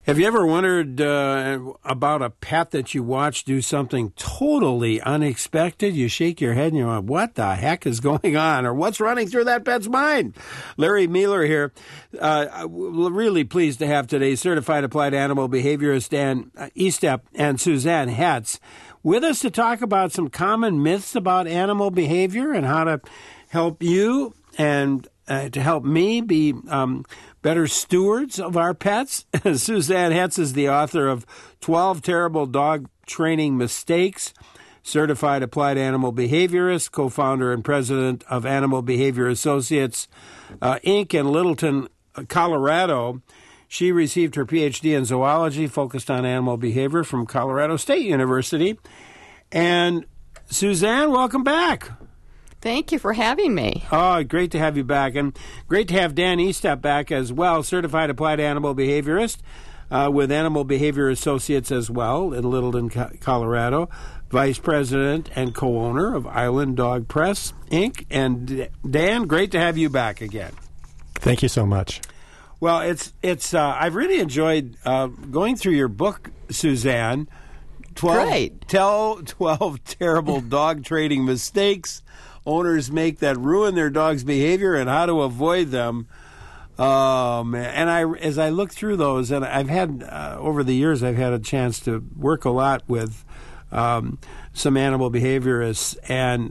Have you ever wondered about a pet that you watch do something totally unexpected? You shake your head and you're like, what the heck is going on? Or what's running through that pet's mind? Larry Mueller here. Really pleased to have today certified applied animal behaviorist Dan Estep and Suzanne Hetz with us to talk about some common myths about animal behavior and how to help you and to help me be better stewards of our pets. Suzanne Hetz is the author of 12 Terrible Dog Training Mistakes, certified applied animal behaviorist, co-founder and president of Animal Behavior Associates, Inc. in Littleton, Colorado. She received her PhD in zoology, focused on animal behavior from Colorado State University. And Suzanne, welcome back. Thank you for having me. Oh, great to have you back. And great to have Dan Estep back as well, certified applied animal behaviorist with Animal Behavior Associates as well in Littleton, Colorado, vice president and co-owner of Island Dog Press, Inc. And Dan, great to have you back again. Thank you so much. Well, it's I've really enjoyed going through your book, Suzanne. 12 Terrible Dog Training Mistakes Owners Make That Ruin Their Dog's Behavior and How to Avoid Them. And as I look through those, and I've had over the years, I've had a chance to work a lot with some animal behaviorists, and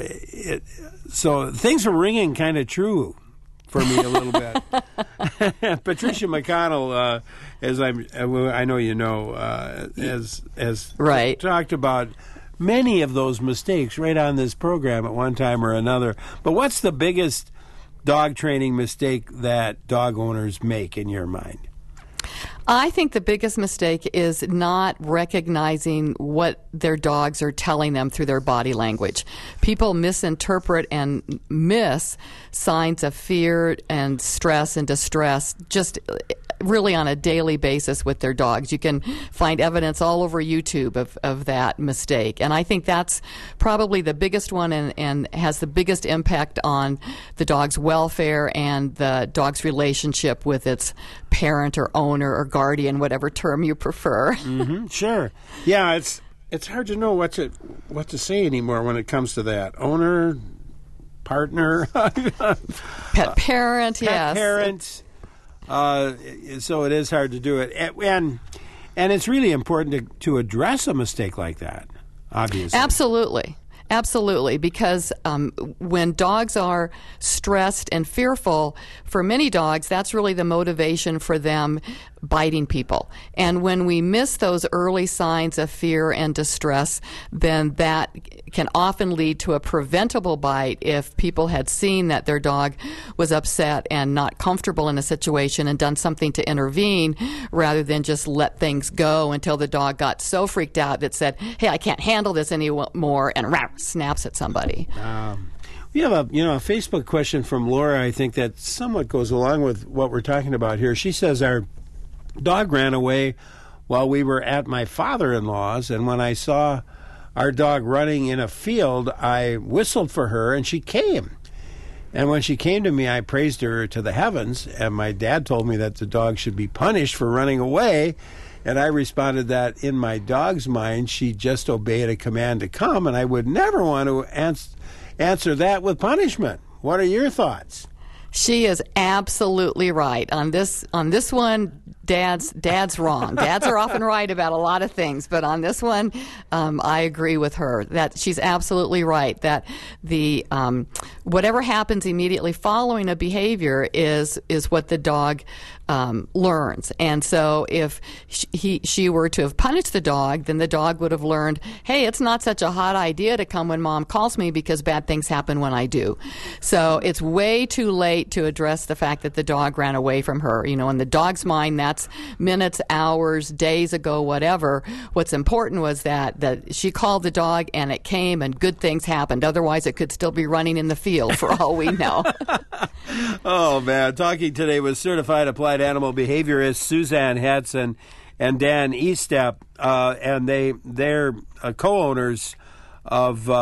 so things are ringing kind of true for me a little bit. Patricia McConnell, I know you know, has right. talked about many of those mistakes right on this program at one time or another. But what's the biggest dog training mistake that dog owners make in your mind? I think the biggest mistake is not recognizing what their dogs are telling them through their body language. People misinterpret and miss signs of fear and stress and distress just really on a daily basis with their dogs. You can find evidence all over YouTube of that mistake. And I think that's probably the biggest one and has the biggest impact on the dog's welfare and the dog's relationship with its parent or owner or guardian, whatever term you prefer. Mm-hmm, sure. Yeah, it's hard to know what to say anymore when it comes to that. Owner, partner, pet parent, yes. Pet parent. So it is hard to do it. And it's really important to address a mistake like that, obviously. Absolutely, because when dogs are stressed and fearful, for many dogs, that's really the motivation for them biting people. And when we miss those early signs of fear and distress, then that can often lead to a preventable bite if people had seen that their dog was upset and not comfortable in a situation and done something to intervene rather than just let things go until the dog got so freaked out that said, hey, I can't handle this anymore, and snaps at somebody. We have a Facebook question from Laura, I think, that somewhat goes along with what we're talking about here. She says our dog ran away while we were at my father-in-law's, and when I saw our dog running in a field, I whistled for her, and she came. And when she came to me, I praised her to the heavens, and my dad told me that the dog should be punished for running away, and I responded that in my dog's mind, she just obeyed a command to come, and I would never want to answer that with punishment. What are your thoughts? She is absolutely right. On this one, Dad's wrong. Dads are often right about a lot of things, but on this one, I agree with her that she's absolutely right. That the whatever happens immediately following a behavior is what the dog learns. And so if she were to have punished the dog, then the dog would have learned, hey, it's not such a hot idea to come when Mom calls me because bad things happen when I do. So it's way too late to address the fact that the dog ran away from her. You know, in the dog's mind, that's minutes, hours, days ago, whatever. What's important was that she called the dog and it came and good things happened. Otherwise, it could still be running in the field for all we know. Oh, man. Talking today with certified applied animal behaviorist Suzanne Hetz and Dan Estep, and they're co-owners of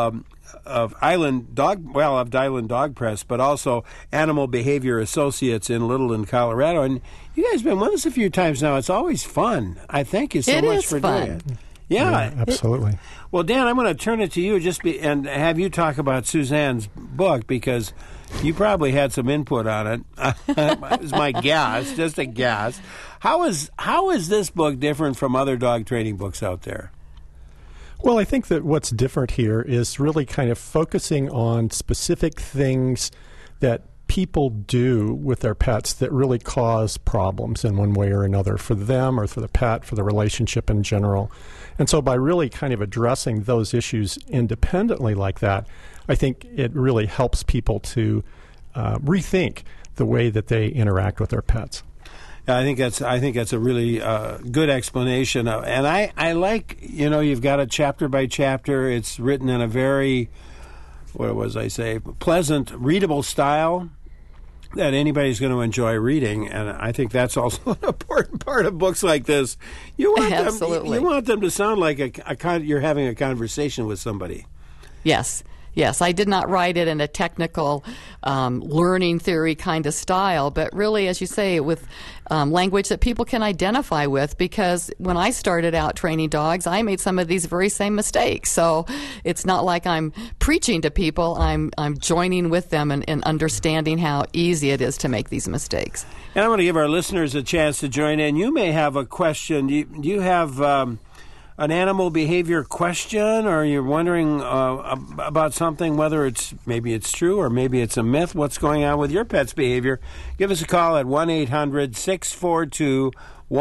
Island Dog Press, but also Animal Behavior Associates in Littleton, Colorado. And you guys have been with us a few times now. It's always fun. I thank you so much for doing it. Yeah, absolutely. Well, Dan, I'm going to turn it to you and have you talk about Suzanne's book, because you probably had some input on it. It's my guess, just a guess. How is this book different from other dog training books out there? Well, I think that what's different here is really kind of focusing on specific things that people do with their pets that really cause problems in one way or another for them or for the pet, for the relationship in general. And so by really kind of addressing those issues independently like that, I think it really helps people to rethink the way that they interact with their pets. I think that's a really good explanation. And I like, you've got it chapter by chapter. It's written in a very, pleasant, readable style that anybody's going to enjoy reading. And I think that's also an important part of books like this. You want them to sound like you're having a conversation with somebody. Yes, I did not write it in a technical learning theory kind of style, but really, as you say, with language that people can identify with, because when I started out training dogs, I made some of these very same mistakes. So it's not like I'm preaching to people. I'm joining with them and understanding how easy it is to make these mistakes. And I want to give our listeners a chance to join in. You may have a question. Do you have an animal behavior question, or you're wondering about something, whether maybe it's true or maybe it's a myth, what's going on with your pet's behavior, give us a call at 1-800-642-1234,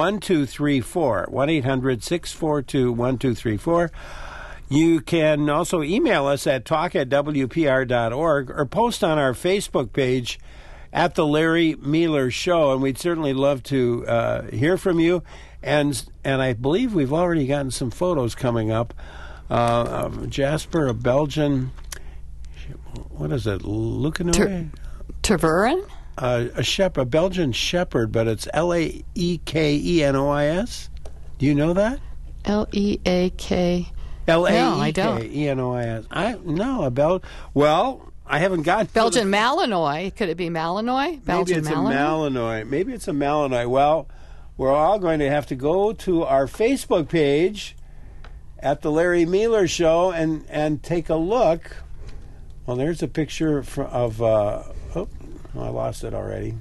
1-800-642-1234. You can also email us at talk@wpr.org or post on our Facebook page at The Larry Mealer Show, and we'd certainly love to hear from you. And I believe we've already gotten some photos coming up of Jasper, a Belgian, what is it, Lucanoy? Tervuren? A Belgian Shepherd, but it's L-A-E-K-E-N-O-I-S. Do you know that? L-E-A-K. L-A-E-K-E-N-O-I-S. Well, I haven't gotten Belgian Malinois. Could it be Malinois? Maybe it's a Malinois. Well, we're all going to have to go to our Facebook page at The Larry Mealer Show and take a look. Well, there's a picture of I lost it already.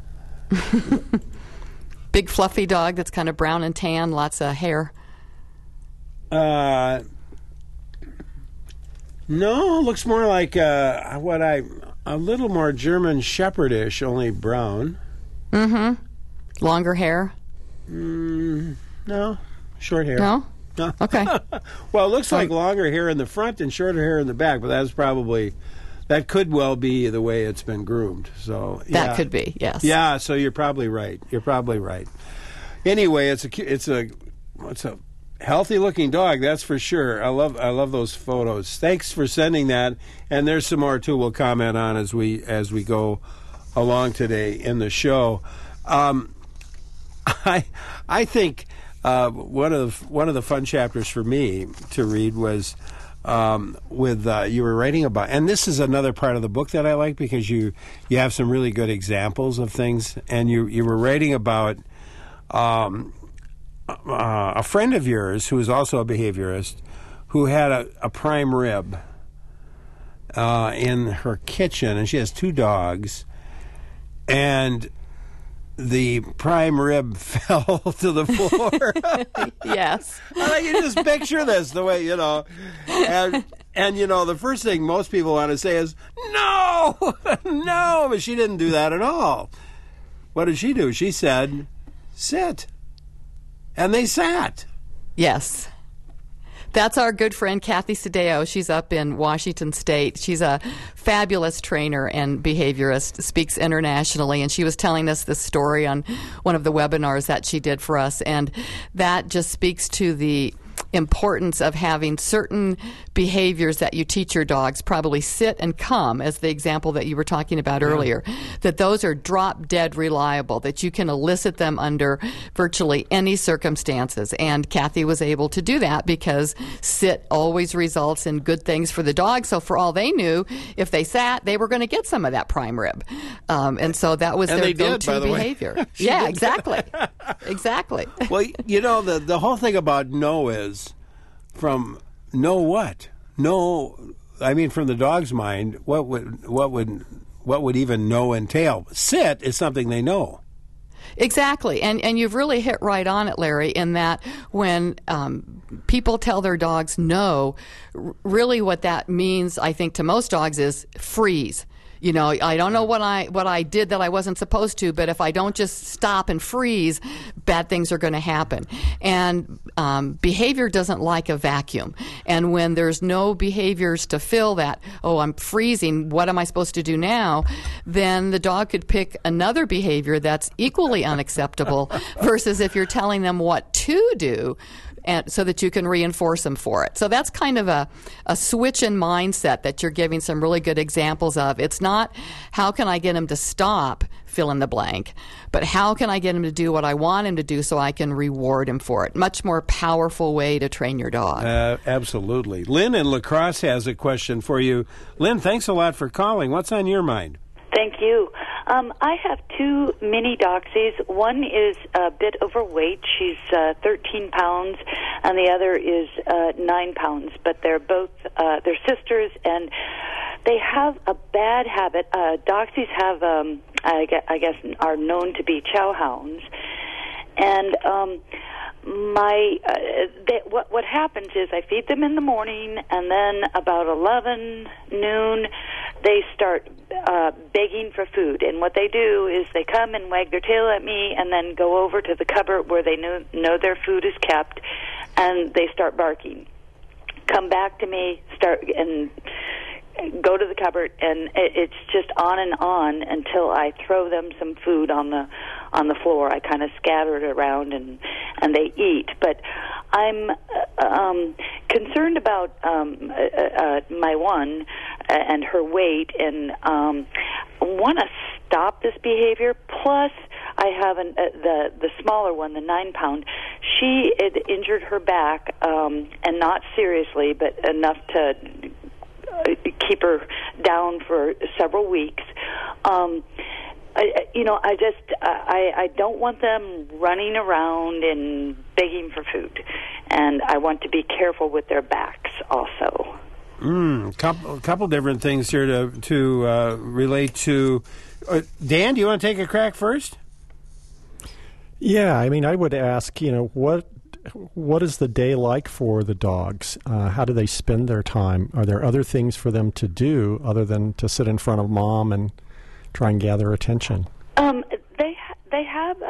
Big fluffy dog that's kind of brown and tan, lots of hair. No, looks more like a little more German Shepherdish, only brown. Mm-hmm. Longer hair? No, short hair. No? Okay. Well, it looks like longer hair in the front and shorter hair in the back, but that could well be the way it's been groomed. So that could be, yes. Yeah, so you're probably right. Anyway, it's a healthy looking dog, that's for sure. I love those photos. Thanks for sending that. And there's some more too we'll comment on as we go along today in the show. I think one of the fun chapters for me to read was with you were writing about, and this is another part of the book that I like because you have some really good examples of things, and you were writing about a friend of yours who is also a behaviorist who had a prime rib in her kitchen, and she has two dogs, and the prime rib fell to the floor. Yes. You just picture this the way, and the first thing most people want to say is, no, but she didn't do that at all. What did she do? She said, sit. And they sat. Yes. That's our good friend Kathy Sadeo. She's up in Washington State. She's a fabulous trainer and behaviorist, speaks internationally, and she was telling us this story on one of the webinars that she did for us, and that just speaks to the importance of having certain behaviors that you teach your dogs, probably sit and come, as the example that you were talking about earlier, that those are drop dead reliable, that you can elicit them under virtually any circumstances. And Kathy was able to do that because sit always results in good things for the dog. So for all they knew, if they sat, they were going to get some of that prime rib. And so that was their go-to behavior. Yeah, exactly. Exactly. Well, the whole thing about no is from no what? No, I mean, from the dog's mind, what would even no entail? Sit is something they know. Exactly. And you've really hit right on it, Larry, in that when people tell their dogs no, really what that means, I think, to most dogs is freeze. I don't know what I did that I wasn't supposed to, but if I don't just stop and freeze, bad things are going to happen. And behavior doesn't like a vacuum. And when there's no behaviors to fill that, I'm freezing, what am I supposed to do now? Then the dog could pick another behavior that's equally unacceptable versus if you're telling them what to do, and so that you can reinforce them for it. So that's kind of a switch in mindset that you're giving some really good examples of. It's not how can I get him to stop, fill in the blank, but how can I get him to do what I want him to do so I can reward him for it. Much more powerful way to train your dog. Absolutely. Lynn in La Crosse has a question for you. Lynn, thanks a lot for calling. What's on your mind? Thank you. I have two mini Doxies. One is a bit overweight. She's 13 pounds, and the other is 9 pounds. But they're both they're sisters, and they have a bad habit. Doxies have, I guess, are known to be chow hounds, and what happens is I feed them in the morning, and then about 11 noon they start begging for food. And what they do is they come and wag their tail at me and then go over to the cupboard where they know their food is kept, and they start barking. Come back to me, start and go to the cupboard, and it's just on until I throw them some food on the floor. I kind of scatter it around and they eat. But I'm concerned about my one and her weight, and want to stop this behavior. Plus, I have the smaller one, the 9 pound. She had injured her back, and not seriously, but enough to keep her down for several weeks. I don't want them running around and begging for food, and I want to be careful with their backs also. Couple different things here to relate to. Dan, do you want to take a crack first? Yeah, I mean, I would ask, what is the day like for the dogs? How do they spend their time? Are there other things for them to do other than to sit in front of mom and try and gather attention? They have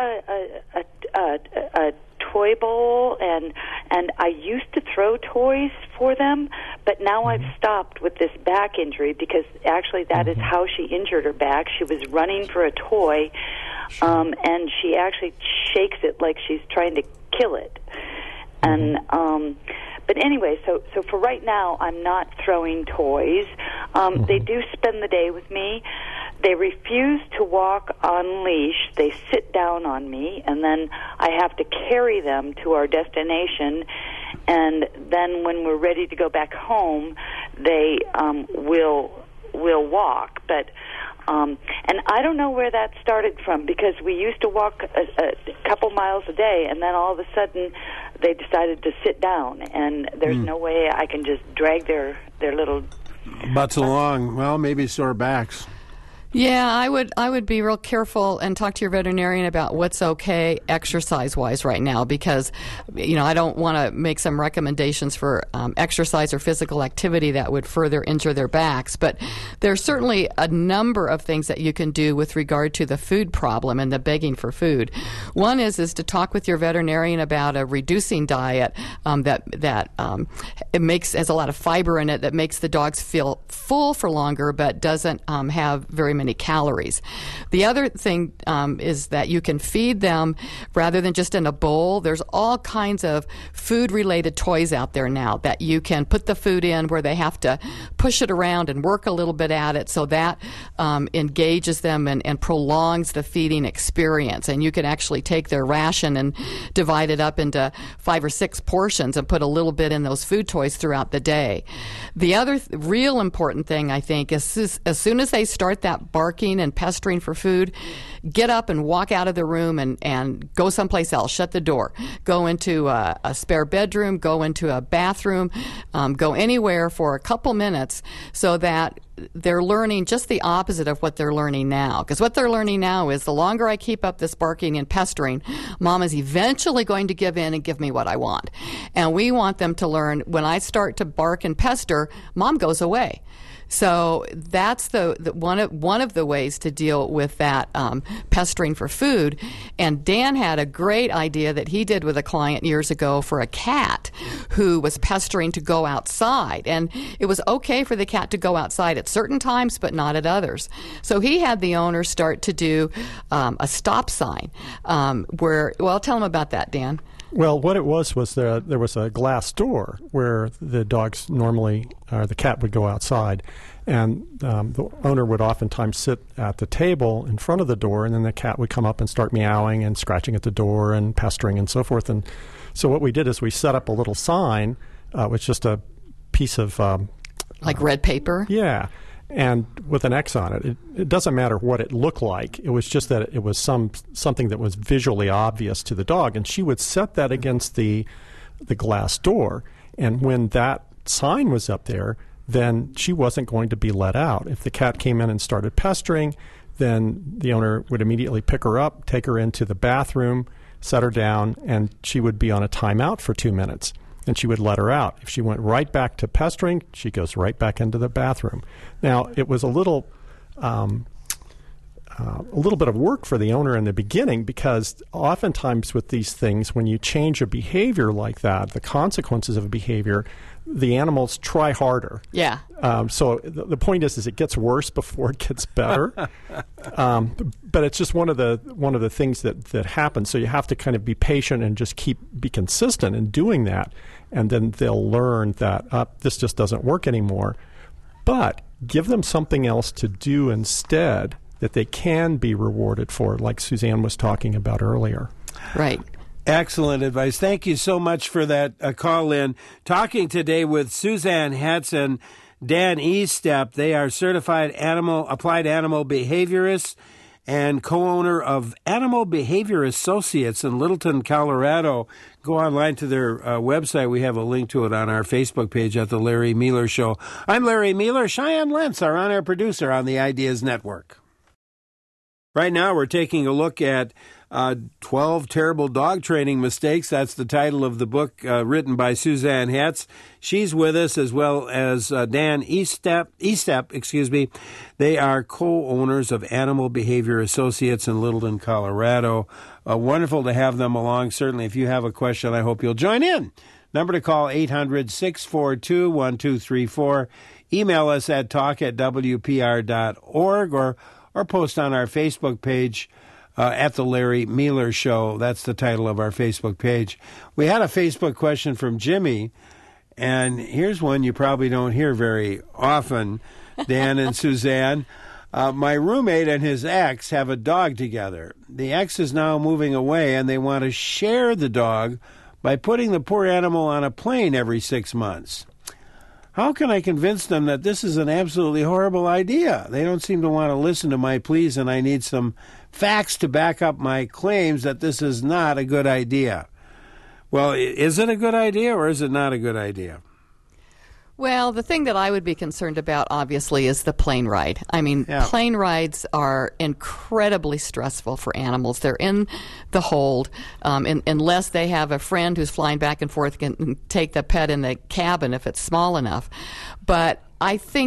a toy bowl, and I used to throw toys for them, but now I've stopped with this back injury because actually that is how she injured her back. She was running for a toy, and she actually shakes it like she's trying to kill it. And but anyway, so for right now, I'm not throwing toys. They do spend the day with me. They refuse to walk on leash. They sit down on me, and then I have to carry them to our destination. And then when we're ready to go back home, they will walk. But and I don't know where that started from, because we used to walk a couple miles a day, and then all of a sudden they decided to sit down, and there's no way I can just drag their little butts along. Well, maybe sore backs. Yeah, I would be real careful and talk to your veterinarian about what's okay exercise-wise right now, because, I don't want to make some recommendations for exercise or physical activity that would further injure their backs. But there's certainly a number of things that you can do with regard to the food problem and the begging for food. One is to talk with your veterinarian about a reducing diet that has a lot of fiber in it, that makes the dogs feel full for longer but doesn't have very many calories. The other thing is that you can feed them rather than just in a bowl. There's all kinds of food-related toys out there now that you can put the food in where they have to push it around and work a little bit at it, so that engages them and prolongs the feeding experience. And you can actually take their ration and divide it up into 5 or 6 portions and put a little bit in those food toys throughout the day. The other real important thing, I think, is as soon as they start that barking and pestering for food, get up and walk out of the room and go someplace else. Shut the door. Go into a spare bedroom. Go into a bathroom. Go anywhere for a couple minutes so that they're learning just the opposite of what they're learning now. Because what they're learning now is the longer I keep up this barking and pestering, Mom is eventually going to give in and give me what I want. And we want them to learn when I start to bark and pester, Mom goes away. So that's the one of the ways to deal with that pestering for food. And Dan had a great idea that he did with a client years ago for a cat who was pestering to go outside. And it was okay for the cat to go outside at certain times, but not at others. So he had the owner start to do a stop sign tell him about that, Dan. Well, what it was there was a glass door where the dogs normally, or the cat would go outside, and the owner would oftentimes sit at the table in front of the door, and then the cat would come up and start meowing and scratching at the door and pestering and so forth. And so what we did is we set up a little sign, with just a piece of like red paper? Yeah. And with an X on it. It doesn't matter what it looked like. It was just that it was something that was visually obvious to the dog. And she would set that against the glass door. And when that sign was up there, then she wasn't going to be let out. If the cat came in and started pestering, then the owner would immediately pick her up, take her into the bathroom, set her down, and she would be on a timeout for 2 minutes. And she would let her out. If she went right back to pestering, she goes right back into the bathroom. Now, it was a little bit of work for the owner in the beginning, because oftentimes with these things, when you change a behavior like that, the consequences of a behavior, the animals try harder. Yeah. So the point is it gets worse before it gets better. But it's just one of the things that happens. So you have to kind of be patient and just be consistent in doing that, and then they'll learn that this just doesn't work anymore. But give them something else to do instead that they can be rewarded for, like Suzanne was talking about earlier. Right. Excellent advice. Thank you so much for that call in. Talking today with Suzanne Hetz and Dan Estep. They are certified applied animal behaviorists and co-owner of Animal Behavior Associates in Littleton, Colorado. Go online to their website. We have a link to it on our Facebook page at The Larry Miller Show. I'm Larry Miller. Cheyenne Lentz, our on-air producer on the Ideas Network. Right now we're taking a look at 12 Terrible Dog Training Mistakes. That's the title of the book written by Suzanne Hetz. She's with us, as well as Dan Estep. They are co-owners of Animal Behavior Associates in Littleton, Colorado. Wonderful to have them along. Certainly, if you have a question, I hope you'll join in. Number to call, 800-642-1234. Email us at talk@wpr.org or post on our Facebook page at The Larry Miller Show. That's the title of our Facebook page. We had a Facebook question from Jimmy, and here's one you probably don't hear very often, Dan and Suzanne. My roommate and his ex have a dog together. The ex is now moving away, and they want to share the dog by putting the poor animal on a plane every 6 months. How can I convince them that this is an absolutely horrible idea? They don't seem to want to listen to my pleas, and I need some facts to back up my claims that this is not a good idea. Well, is it a good idea or is it not a good idea? Well, the thing that I would be concerned about, obviously, is the plane ride. I mean, plane rides are incredibly stressful for animals. They're in the hold, unless they have a friend who's flying back and forth and take the pet in the cabin if it's small enough. But I think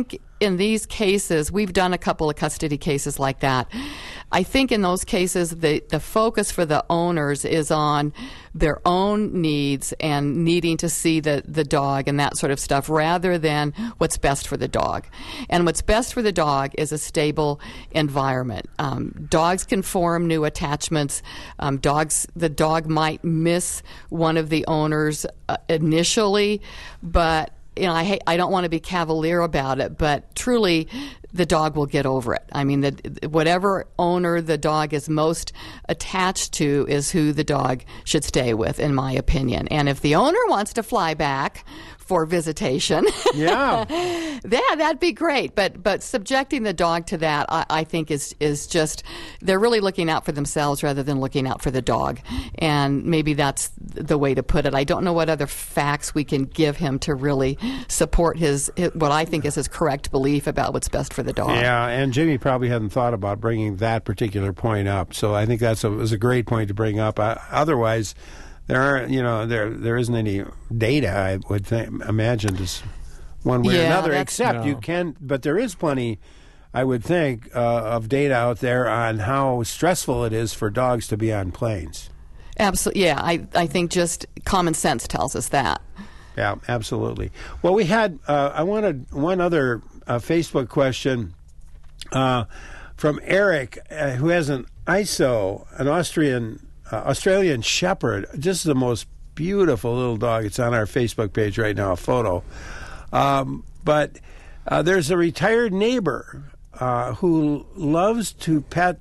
in these cases, we've done a couple of custody cases like that. I think in those cases, the focus for the owners is on their own needs and needing to see the dog and that sort of stuff rather than what's best for the dog. And what's best for the dog is a stable environment. Dogs can form new attachments. The dog might miss one of the owners initially, but I don't want to be cavalier about it, but truly the dog will get over it. I mean, whatever owner the dog is most attached to is who the dog should stay with, in my opinion. And if the owner wants to fly back for visitation, that'd be great. But subjecting the dog to that, I think is just, they're really looking out for themselves rather than looking out for the dog. And maybe that's the way to put it. I don't know what other facts we can give him to really support his what I think is his correct belief about what's best for the dog. Yeah, and Jimmy probably hadn't thought about bringing that particular point up. So I think was a great point to bring up. Otherwise, there isn't any data, I would imagine, just one way or another. Except you can, but there is plenty, I would think, of data out there on how stressful it is for dogs to be on planes. Absolutely, yeah. I think just common sense tells us that. Yeah, absolutely. Well, we had I wanted one other Facebook question from Eric, who has an ISO, an Australian Shepherd, just the most beautiful little dog. It's on our Facebook page right now, a photo. But there's a retired neighbor who loves to pet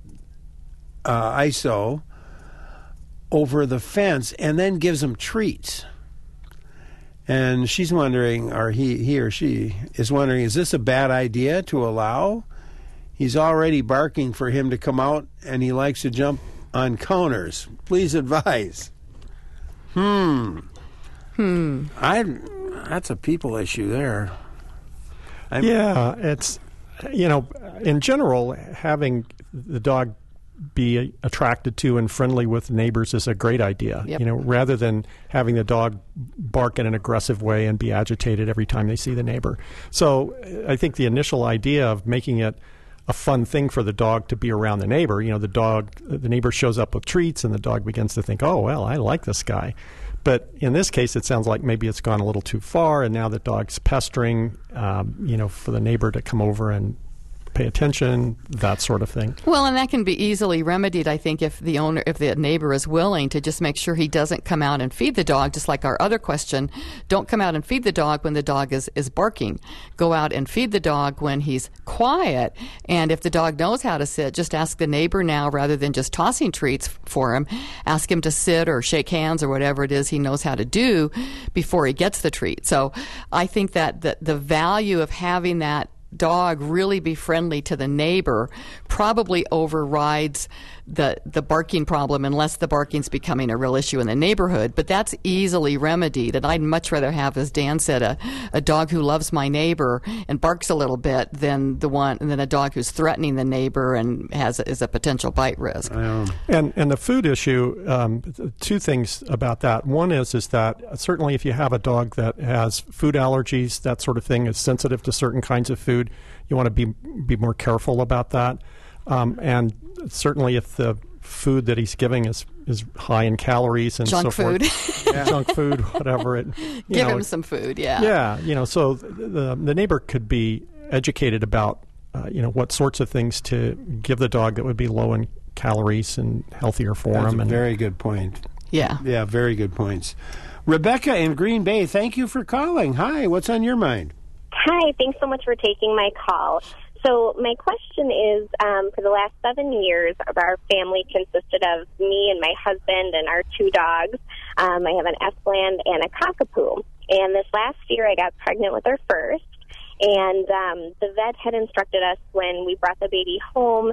ISO over the fence and then gives him treats. And she's wondering, or he or she is wondering, is this a bad idea to allow? He's already barking for him to come out, and he likes to jump on counters. Please advise. That's a people issue there. It's, in general, having the dog be attracted to and friendly with neighbors is a great idea. Yep. Rather than having the dog bark in an aggressive way and be agitated every time they see the neighbor. So I think the initial idea of making it a fun thing for the dog to be around the neighbor, the neighbor shows up with treats and the dog begins to think, oh, well, I like this guy. But in this case, it sounds like maybe it's gone a little too far, and now the dog's pestering, for the neighbor to come over and pay attention, that sort of thing. Well, and that can be easily remedied, I think, if the neighbor is willing to just make sure he doesn't come out and feed the dog, just like our other question. Don't come out and feed the dog when the dog is barking. Go out and feed the dog when he's quiet. And if the dog knows how to sit, just ask the neighbor now, rather than just tossing treats for him, ask him to sit or shake hands or whatever it is he knows how to do before he gets the treat. So I think that the value of having that dog really be friendly to the neighbor probably overrides the barking problem, unless the barking's becoming a real issue in the neighborhood. But that's easily remedied, and I'd much rather have, as Dan said, a dog who loves my neighbor and barks a little bit than a dog who's threatening the neighbor and is a potential bite risk. And the food issue, two things about that. One is that certainly if you have a dog that has food allergies, that sort of thing, is sensitive to certain kinds of food, you want to be more careful about that. And certainly if the food that he's giving is high in calories and junk so food. forth, junk food, whatever. Give him some food, yeah. Yeah, so the neighbor could be educated about, what sorts of things to give the dog that would be low in calories and healthier for him. That's a very good point. Yeah. Yeah, very good points. Rebecca in Green Bay, thank you for calling. Hi, what's on your mind? Hi, thanks so much for taking my call. So my question is, for the last 7 years, our family consisted of me and my husband and our two dogs. I have an Estland and a Cockapoo. And this last year I got pregnant with our first. And the vet had instructed us when we brought the baby home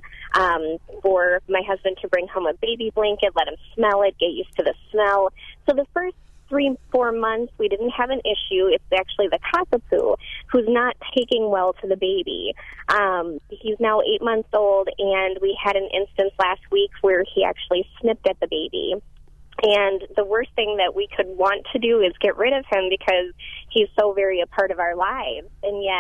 for my husband to bring home a baby blanket, let him smell it, get used to the smell. So the first 3-4 months, we didn't have an issue. It's actually the Cockapoo who's not taking well to the baby. He's now 8 months old, and we had an instance last week where he actually snipped at the baby. And the worst thing that we could want to do is get rid of him because he's so very a part of our lives. And yet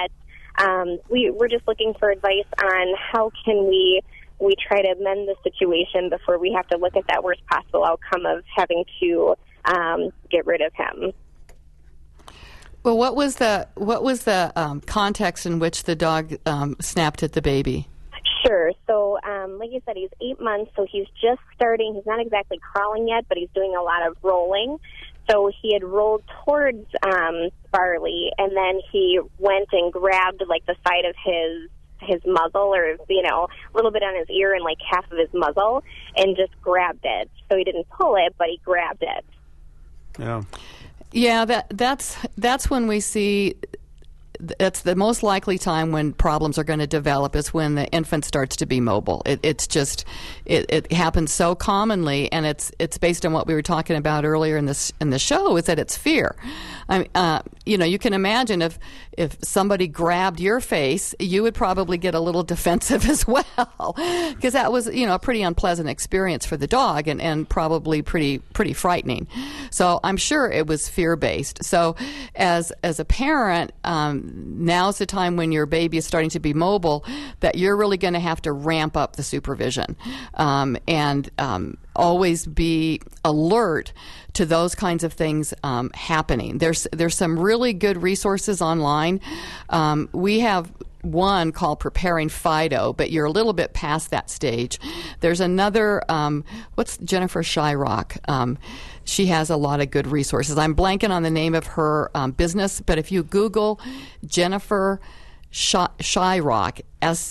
we're just looking for advice on how can we try to mend the situation before we have to look at that worst possible outcome of having to get rid of him. Well, what was the context in which the dog snapped at the baby? Sure. So, like you said, he's 8 months, so he's just starting. He's not exactly crawling yet, but he's doing a lot of rolling. So he had rolled towards Barley, and then he went and grabbed like the side of his muzzle, or a little bit on his ear and like half of his muzzle, and just grabbed it. So he didn't pull it, but he grabbed it. Yeah. Yeah, that's when we see. That's the most likely time when problems are going to develop, is when the infant starts to be mobile. It happens so commonly, and it's based on what we were talking about earlier in the show, is that it's fear. You can imagine if somebody grabbed your face, you would probably get a little defensive as well, because that was a pretty unpleasant experience for the dog, and probably pretty frightening. So I'm sure it was fear based. So as a parent, now's the time when your baby is starting to be mobile that you're really going to have to ramp up the supervision, and always be alert to those kinds of things happening. There's some really good resources online. We have one called Preparing Fido, but you're a little bit past that stage. There's another, what's Jennifer Shyrock? She has a lot of good resources. I'm blanking on the name of her business, but if you Google Jennifer Shyrock,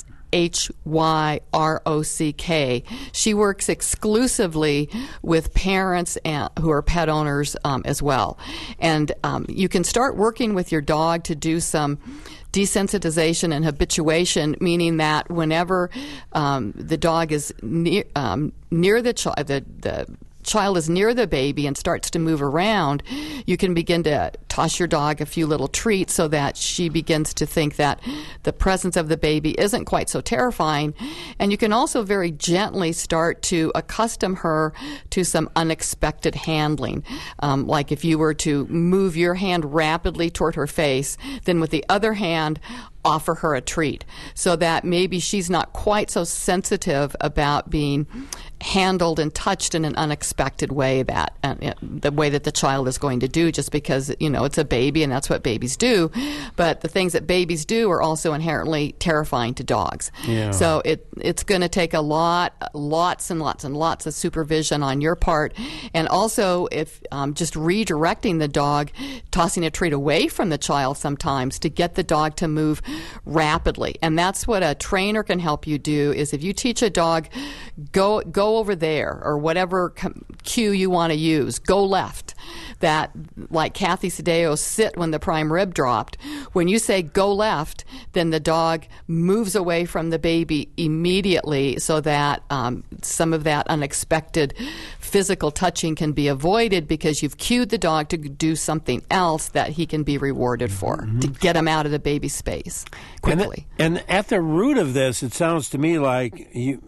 Shyrock, she works exclusively with parents who are pet owners as well. And you can start working with your dog to do some desensitization and habituation, meaning that whenever the dog is near the child, the child is near the baby and starts to move around, you can begin to toss your dog a few little treats so that she begins to think that the presence of the baby isn't quite so terrifying. And you can also very gently start to accustom her to some unexpected handling. Like if you were to move your hand rapidly toward her face, then with the other hand, offer her a treat, so that maybe she's not quite so sensitive about being handled and touched in an unexpected way, that the way that the child is going to do, just because it's a baby and that's what babies do. But the things that babies do are also inherently terrifying to dogs. Yeah. So it's going to take lots and lots of supervision on your part, and also if just redirecting the dog, tossing a treat away from the child sometimes to get the dog to move rapidly. And that's what a trainer can help you do, is if you teach a dog, go over there, or whatever cue you want to use, go left. That, like Kathy Sadeo's sit when the prime rib dropped, when you say go left, then the dog moves away from the baby immediately, so that some of that unexpected physical touching can be avoided, because you've cued the dog to do something else that he can be rewarded for, to get him out of the baby space quickly. And at the root of this, it sounds to me like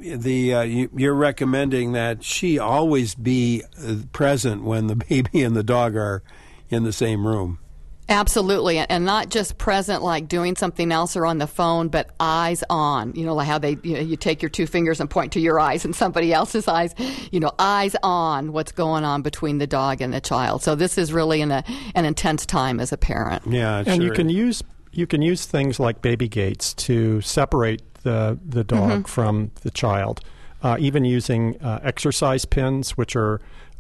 you're recommending that she always be present when the baby and the dog are in the same room. Absolutely, and not just present like doing something else or on the phone, but eyes on. Like how you take your two fingers and point to your eyes and somebody else's eyes. Eyes on what's going on between the dog and the child. So this is really an intense time as a parent. Yeah, and sure. You can use things like baby gates to separate the dog from the child. Even using exercise pins, which are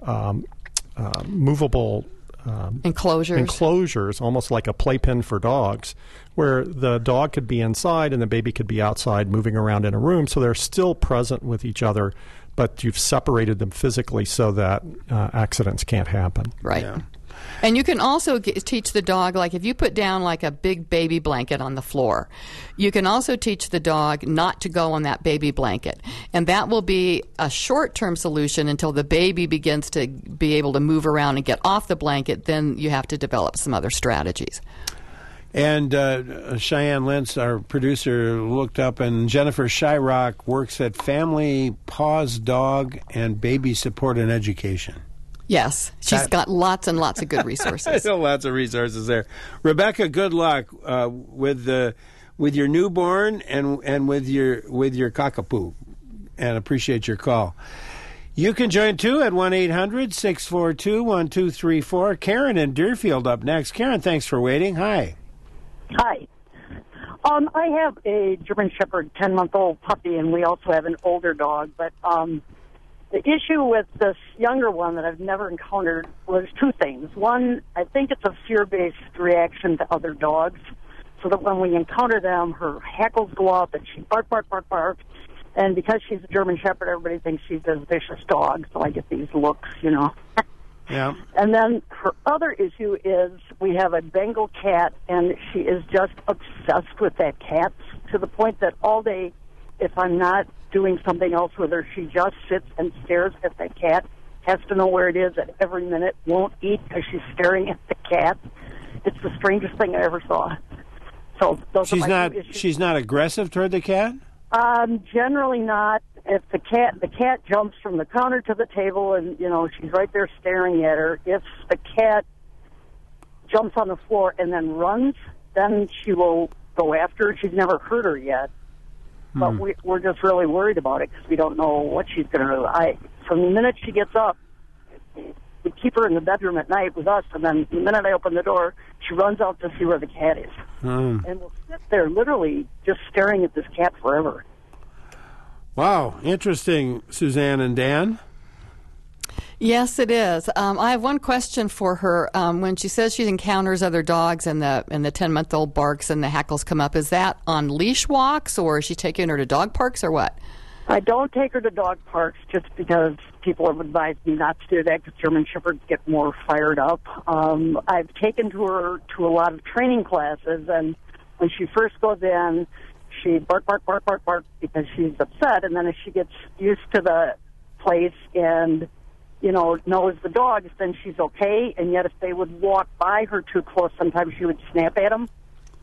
movable enclosures, almost like a playpen for dogs, where the dog could be inside and the baby could be outside moving around in a room, so they're still present with each other, but you've separated them physically so that accidents can't happen. Right. Yeah. And you can also teach the dog, like if you put down like a big baby blanket on the floor, you can also teach the dog not to go on that baby blanket. And that will be a short-term solution until the baby begins to be able to move around and get off the blanket. Then you have to develop some other strategies. And Cheyenne Lentz, our producer, looked up, and Jennifer Shyrock works at Family Paws Dog and Baby Support and Education. Yes, she's got lots and lots of good resources. Lots of resources there. Rebecca, good luck with your newborn and with your cockapoo, and appreciate your call. You can join too at 1-800-642-1234. Karen in Deerfield up next. Karen, thanks for waiting. Hi. Hi. I have a German Shepherd 10-month-old puppy, and we also have an older dog. But the issue with this younger one that I've never encountered was two things. One, I think it's a fear-based reaction to other dogs, so that when we encounter them, her hackles go up and she bark. And because she's a German Shepherd, everybody thinks she's a vicious dog, so I get these looks, Yeah. And then her other issue is we have a Bengal cat, and she is just obsessed with that cat to the point that all day, if I'm not doing something else with her, she just sits and stares at that cat, has to know where it is at every minute, won't eat because she's staring at the cat. It's the strangest thing I ever saw. So those are my two issues. She's not aggressive toward the cat? Generally not. If the cat jumps from the counter to the table and, she's right there staring at her. If the cat jumps on the floor and then runs, then she will go after her. She's never hurt her yet. But we're just really worried about it because we don't know what she's going to do. From the minute she gets up, we keep her in the bedroom at night with us, and then the minute I open the door, she runs out to see where the cat is. And we'll sit there literally just staring at this cat forever. Wow, interesting, Suzanne and Dan. Yes, it is. I have one question for her. When she says she encounters other dogs and the 10-month-old barks and the hackles come up, is that on leash walks, or is she taking her to dog parks, or what? I don't take her to dog parks just because people have advised me not to do that because German Shepherds get more fired up. I've taken her to a lot of training classes, and when she first goes in, she bark because she's upset, and then as she gets used to the place and knows the dogs, then she's okay. And yet if they would walk by her too close, sometimes she would snap at them.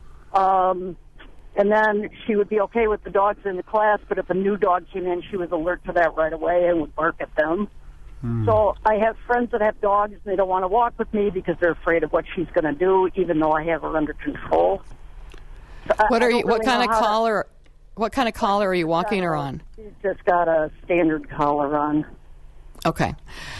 And then she would be okay with the dogs in the class, but if a new dog came in, she was alert to that right away and would bark at them. So I have friends that have dogs, and they don't want to walk with me because they're afraid of what she's going to do, even though I have her under control. So what kind of collar are you walking her on? She's just got a standard collar on. Okay.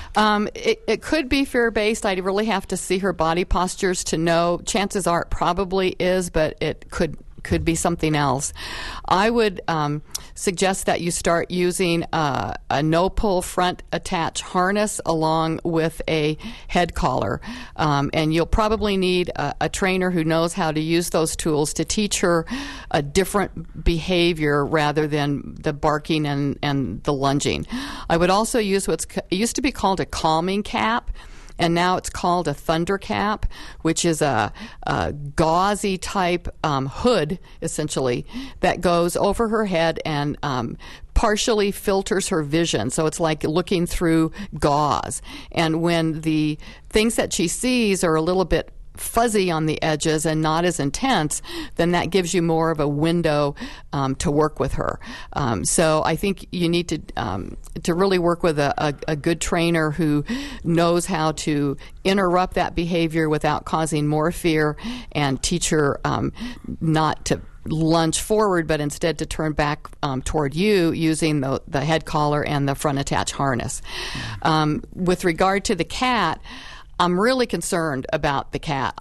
It could be fear-based. I really have to see her body postures to know. Chances are it probably is, but it could be something else. I would suggest that you start using a no-pull front attach harness along with a head collar. And you'll probably need a trainer who knows how to use those tools to teach her a different behavior rather than the barking and the lunging. I would also use it used to be called a calming cap, and now it's called a thunder cap, which is a gauzy type hood, essentially, that goes over her head and partially filters her vision. So it's like looking through gauze. And when the things that she sees are a little bit fuzzy on the edges and not as intense, then that gives you more of a window to work with her. So I think you need to really work with a good trainer who knows how to interrupt that behavior without causing more fear and teach her not to lunge forward, but instead to turn back toward you using the head collar and the front attach harness. With regard to the cat, I'm really concerned about the cat.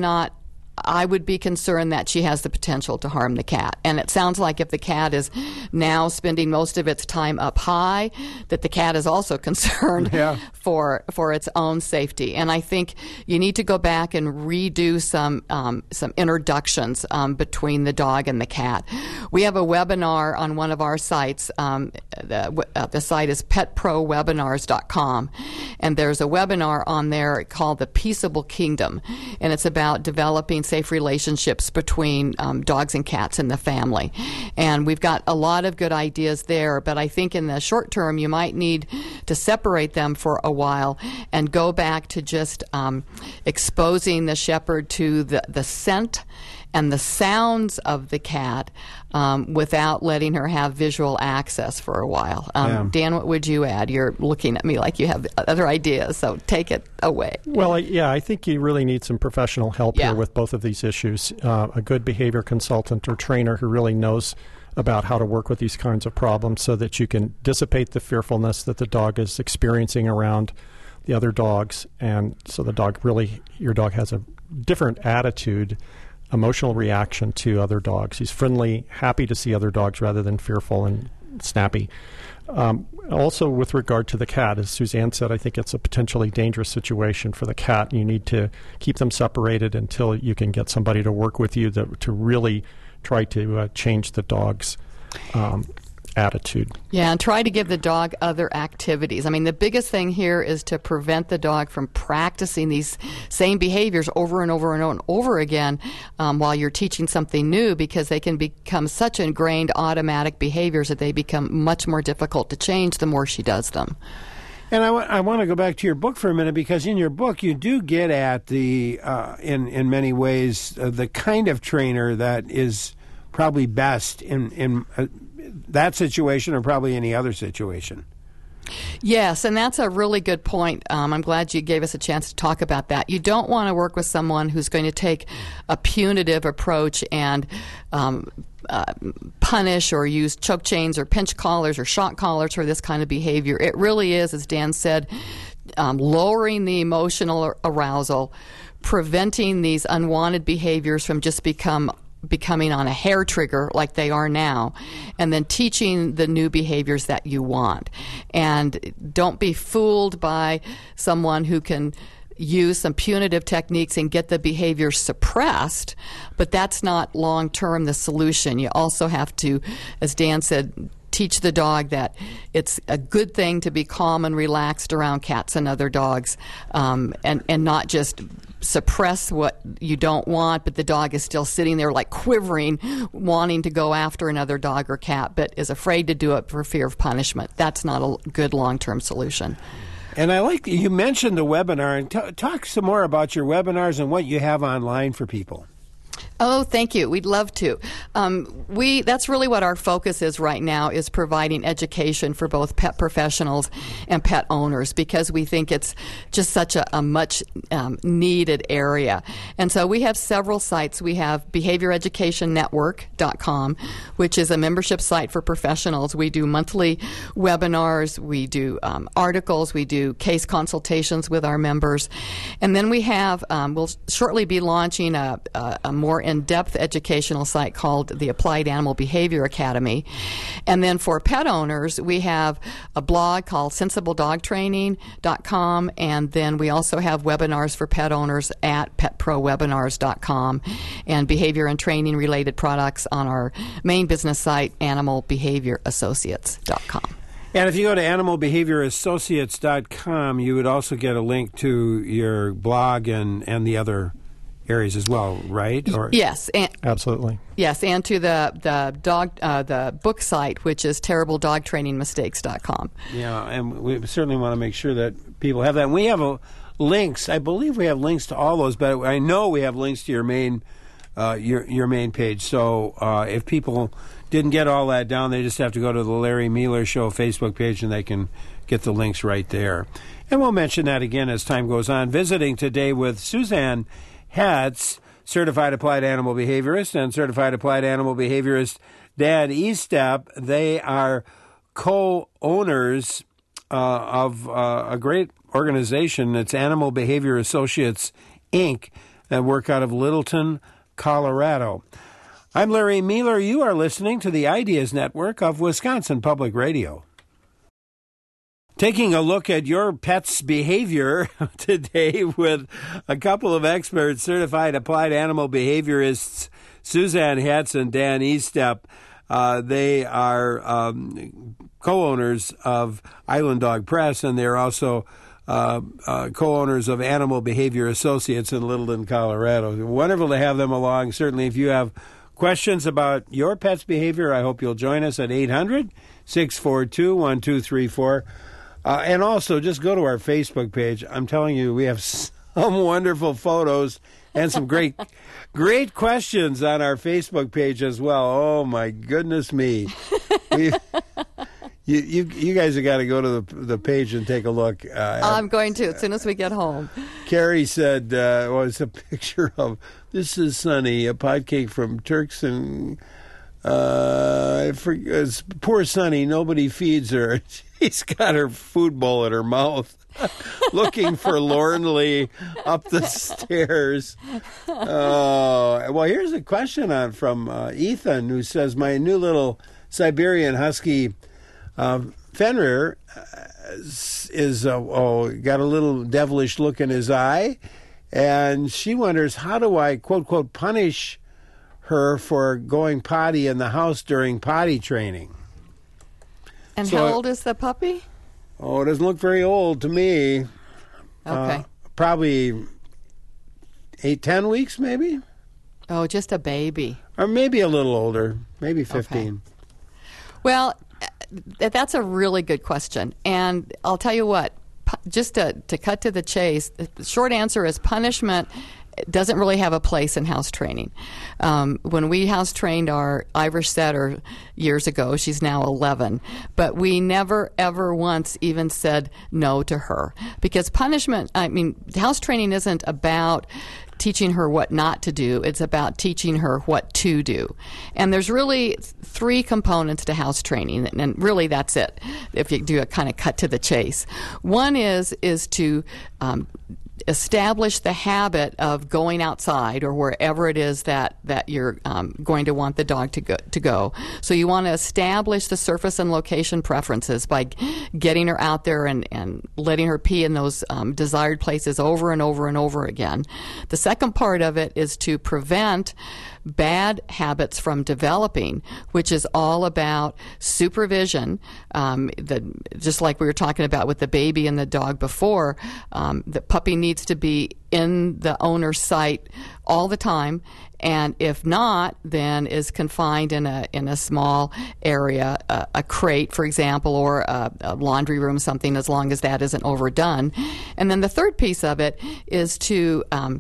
I would be concerned that she has the potential to harm the cat. And it sounds like if the cat is now spending most of its time up high, that the cat is also concerned for its own safety. And I think you need to go back and redo some introductions between the dog and the cat. We have a webinar on one of our sites. The site is petprowebinars.com. And there's a webinar on there called The Peaceable Kingdom. And it's about developing safe relationships between dogs and cats in the family. And we've got a lot of good ideas there, but I think in the short term you might need to separate them for a while and go back to just exposing the shepherd to the scent and the sounds of the cat without letting her have visual access for a while. Dan, what would you add? You're looking at me like you have other ideas, so take it away. Well, I think you really need some professional help here with both of these issues. A good behavior consultant or trainer who really knows about how to work with these kinds of problems so that you can dissipate the fearfulness that the dog is experiencing around the other dogs, and so your dog has a different attitude, emotional reaction to other dogs. He's friendly, happy to see other dogs rather than fearful and snappy. Also, with regard to the cat, as Suzanne said, I think it's a potentially dangerous situation for the cat. You need to keep them separated until you can get somebody to work with you to really try to change the dog's attitude. Yeah, and try to give the dog other activities. I mean, the biggest thing here is to prevent the dog from practicing these same behaviors over and over and over again while you're teaching something new, because they can become such ingrained automatic behaviors that they become much more difficult to change the more she does them. And I want to go back to your book for a minute, because in your book you do get at the, in many ways, the kind of trainer that is probably best in that situation or probably any other situation. Yes, and that's a really good point. I'm glad you gave us a chance to talk about that. You don't want to work with someone who's going to take a punitive approach and punish or use choke chains or pinch collars or shock collars for this kind of behavior. It really is, as Dan said, lowering the emotional arousal, preventing these unwanted behaviors from just becoming on a hair trigger like they are now, and then teaching the new behaviors that you want. And don't be fooled by someone who can use some punitive techniques and get the behavior suppressed, but that's not long-term the solution. You also have to, as Dan said, teach the dog that it's a good thing to be calm and relaxed around cats and other dogs, and not just suppress what you don't want, but the dog is still sitting there like quivering, wanting to go after another dog or cat, but is afraid to do it for fear of punishment. That's not a good long-term solution. And I like you mentioned the webinar, and talk some more about your webinars and what you have online for people. Oh, thank you. We'd love to. That's really what our focus is right now, is providing education for both pet professionals and pet owners, because we think it's just such a much needed area. And so we have several sites. We have behavioreducationnetwork.com, which is a membership site for professionals. We do monthly webinars. We do articles. We do case consultations with our members. And then we have, we'll shortly be launching a more in-depth educational site called the Applied Animal Behavior Academy. And then for pet owners, we have a blog called sensibledogtraining.com, and then we also have webinars for pet owners at petprowebinars.com, and behavior and training related products on our main business site, animalbehaviораssociates.com. And if you go to animalbehaviораssociates.com, you would also get a link to your blog and the other areas as well, right? Or yes, absolutely. Yes, and to the book site, which is terribledogtrainingmistakes.com. Yeah, and we certainly want to make sure that people have that. And we have links. I believe we have links to all those, but I know we have links to your main page. So if people didn't get all that down, they just have to go to the Larry Miller Show Facebook page, and they can get the links right there. And we'll mention that again as time goes on. Visiting today with Suzanne Hatz, Certified Applied Animal Behaviorist, and Certified Applied Animal Behaviorist Dan Estep. They are co-owners of a great organization. It's Animal Behavior Associates, Inc., that work out of Littleton, Colorado. I'm Larry Miller. You are listening to the Ideas Network of Wisconsin Public Radio. Taking a look at your pet's behavior today with a couple of experts, Certified Applied Animal Behaviorists, Suzanne Hatz and Dan Estep. They are co-owners of Island Dog Press, and they're also co-owners of Animal Behavior Associates in Littleton, Colorado. Wonderful to have them along. Certainly, if you have questions about your pet's behavior, I hope you'll join us at 800-642-1234. And also, just go to our Facebook page. I'm telling you, we have wonderful photos and some great questions on our Facebook page as well. Oh, my goodness me. You guys have got to go to the page and take a look. I'm going to as soon as we get home. Carrie said, it's a picture of, this is Sonny, a pod cake from Turks and it's poor Sonny, nobody feeds her. She's got her food bowl in her mouth, looking forlornly up the stairs. Well, here's a question from Ethan, who says, my new little Siberian Husky Fenrir is got a little devilish look in his eye, and she wonders, how do I, quote, quote, punish her for going potty in the house during potty training? And how old is the puppy? Oh, it doesn't look very old to me. Okay. Probably 8-10 weeks, maybe? Oh, just a baby. Or maybe a little older, maybe 15. Okay. Well, that's a really good question. And I'll tell you what, just to cut to the chase, the short answer is punishment doesn't really have a place in house training. When we house trained our Irish setter years ago, she's now 11, but we never, ever once even said no to her. Because punishment, house training isn't about teaching her what not to do. It's about teaching her what to do. And there's really 3 components to house training, and really that's it, if you do a kind of cut to the chase. One is to establish the habit of going outside or wherever it is that you're going to want the dog to go. So you want to establish the surface and location preferences by getting her out there and letting her pee in those desired places over and over and over again. The second part of it is to prevent bad habits from developing, which is all about supervision. Just like we were talking about with the baby and the dog before, the puppy needs to be in the owner's sight all the time, and if not, then is confined in a small area, a crate, for example, or a laundry room, something, as long as that isn't overdone. And then the third piece of it is to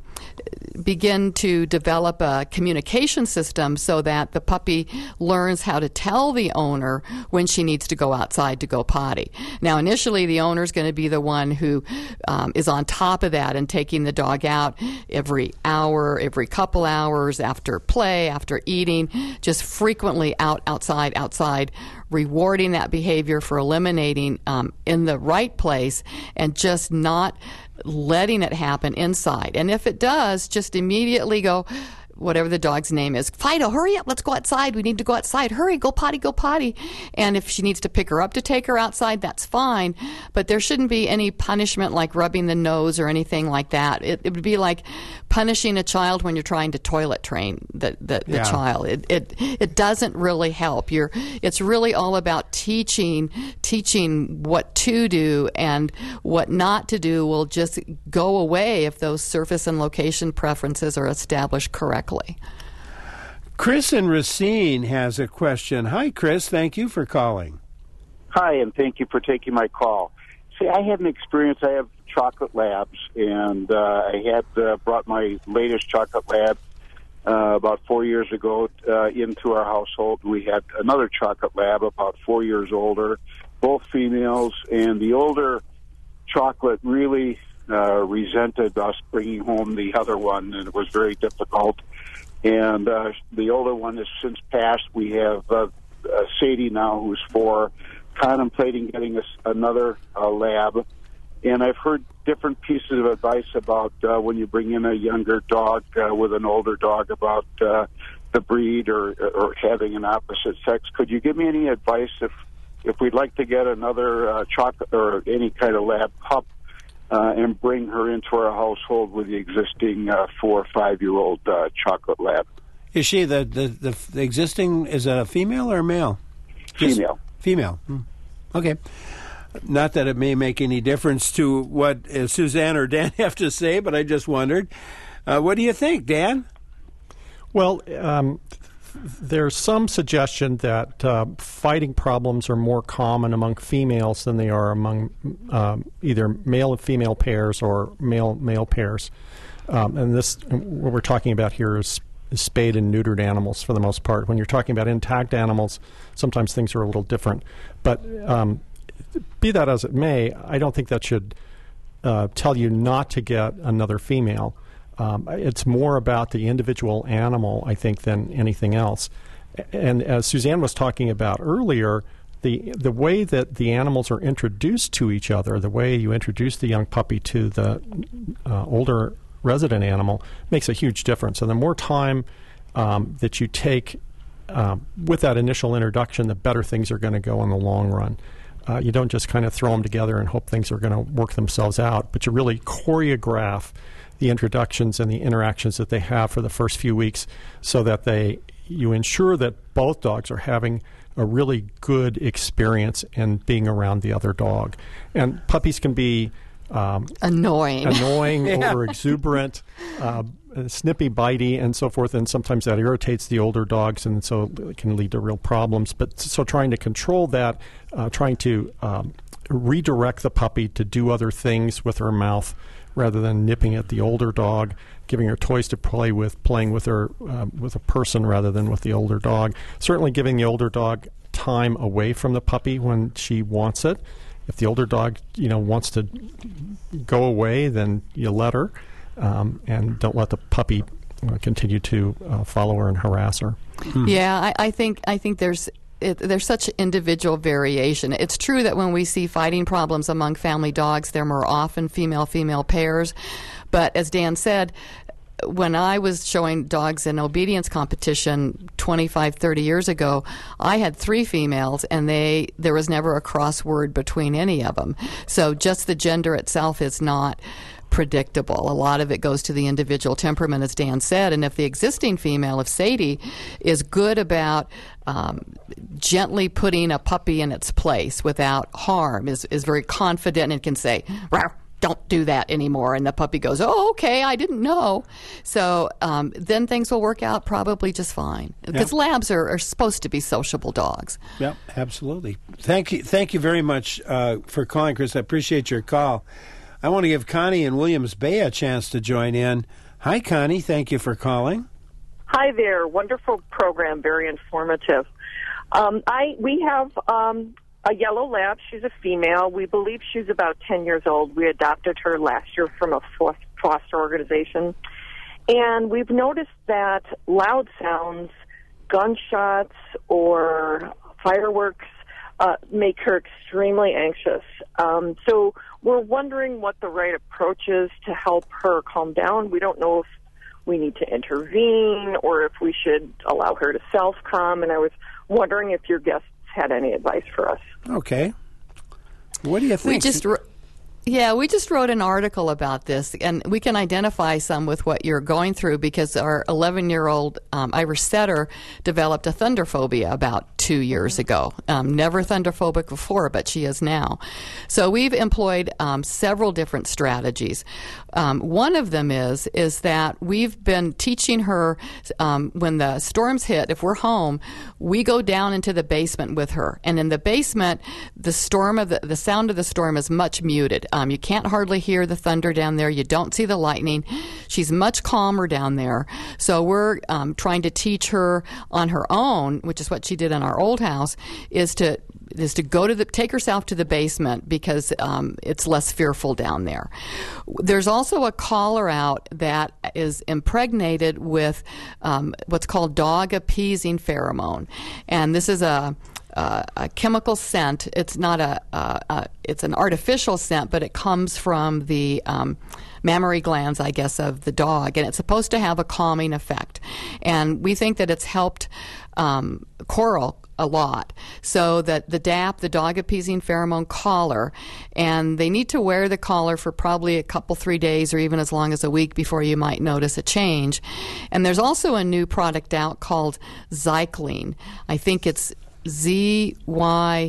begin to develop a communication system so that the puppy learns how to tell the owner when she needs to go outside to go potty. Now, initially, the owner's going to be the one who is on top of that and taking the dog out every hour, every couple hours, after play, after eating, just frequently outside, rewarding that behavior for eliminating in the right place and just not letting it happen inside. And if it does, just immediately go, whatever the dog's name is, Fido, hurry up, let's go outside. We need to go outside. Hurry, go potty. And if she needs to pick her up to take her outside, that's fine. But there shouldn't be any punishment like rubbing the nose or anything like that. It would be like punishing a child when you're trying to toilet train the child. It doesn't really help. It's really all about teaching what to do, and what not to do will just go away if those surface and location preferences are established correctly. Chris in Racine has a question. Hi, Chris. Thank you for calling. Hi, and thank you for taking my call. See, I had an experience. I have chocolate labs, and I had brought my latest chocolate lab about 4 years ago into our household. We had another chocolate lab about 4 years older, both females, and the older chocolate really resented us bringing home the other one, and it was very difficult. And the older one has since passed. We have Sadie now, who's 4, contemplating getting us another lab. And I've heard different pieces of advice about when you bring in a younger dog with an older dog about the breed or having an opposite sex. Could you give me any advice if we'd like to get another chocolate or any kind of lab pup and bring her into our household with the existing 4 or 5-year-old chocolate lab? Is she the existing, is it a female or a male? Female. Female. Okay. Not that it may make any difference to what Suzanne or Dan have to say, but I just wondered. What do you think, Dan? Well, there's some suggestion that fighting problems are more common among females than they are among either male and female pairs or male pairs. And this, what we're talking about here is spayed and neutered animals for the most part. When you're talking about intact animals, sometimes things are a little different. But be that as it may, I don't think that should tell you not to get another female. It's more about the individual animal, I think, than anything else. And as Suzanne was talking about earlier, the way that the animals are introduced to each other, the way you introduce the young puppy to the older resident animal makes a huge difference. And the more time that you take with that initial introduction, the better things are going to go in the long run. You don't just kind of throw them together and hope things are going to work themselves out, but you really choreograph the introductions and the interactions that they have for the first few weeks so that you ensure that both dogs are having a really good experience in being around the other dog. And puppies can be annoying, over exuberant, snippy, bitey, and so forth, and sometimes that irritates the older dogs, and so it can lead to real problems. But so trying to control that, trying to redirect the puppy to do other things with her mouth rather than nipping at the older dog, giving her toys to play with, playing with her with a person rather than with the older dog. Certainly giving the older dog time away from the puppy when she wants it. If the older dog, wants to go away, then you let her, and don't let the puppy continue to follow her and harass her. Yeah, I think there's such individual variation. It's true that when we see fighting problems among family dogs, they're more often female-female pairs. But as Dan said, when I was showing dogs in obedience competition 25, 30 years ago, I had 3 females, and there was never a crossword between any of them. So just the gender itself is not predictable. A lot of it goes to the individual temperament, as Dan said. And if the existing female, if Sadie, is good about gently putting a puppy in its place without harm, is very confident and can say, "Rawr, don't do that anymore," and the puppy goes, "Oh, okay, I didn't know." So then things will work out probably just fine, because labs are supposed to be sociable dogs. Yeah, absolutely. Thank you very much for calling, Chris. I appreciate your call. I want to give Connie in Williams Bay a chance to join in. Hi, Connie. Thank you for calling. Hi there. Wonderful program. Very informative. We have a yellow lab. She's a female. We believe she's about 10 years old. We adopted her last year from a foster organization. And we've noticed that loud sounds, gunshots, or fireworks make her extremely anxious. So we're wondering what the right approach is to help her calm down. We don't know if we need to intervene or if we should allow her to self-calm. And I was wondering if your guests had any advice for us. Okay. What do you think? We just wrote an article about this, and we can identify some with what you're going through because our 11-year-old Irish setter developed a thunder phobia about 2 years ago. Never thunderphobic before, but she is now. So we've employed several different strategies. One of them is that we've been teaching her when the storms hit, if we're home, we go down into the basement with her. And in the basement, the sound of the storm is much muted. You can't hardly hear the thunder down there. You don't see the lightning. She's much calmer down there. So we're trying to teach her on her own, which is what she did in our old house, is to take herself to the basement because it's less fearful down there. There's also a collar out that is impregnated with what's called dog appeasing pheromone, and this is a chemical scent. It's not it's an artificial scent, but it comes from the mammary glands, I guess, of the dog, and it's supposed to have a calming effect. And we think that it's helped Coral a lot. So that the DAP, the dog appeasing pheromone collar, and they need to wear the collar for probably a couple, 3 days, or even as long as a week before you might notice a change. And there's also a new product out called Zyklene. I think it's Zyklene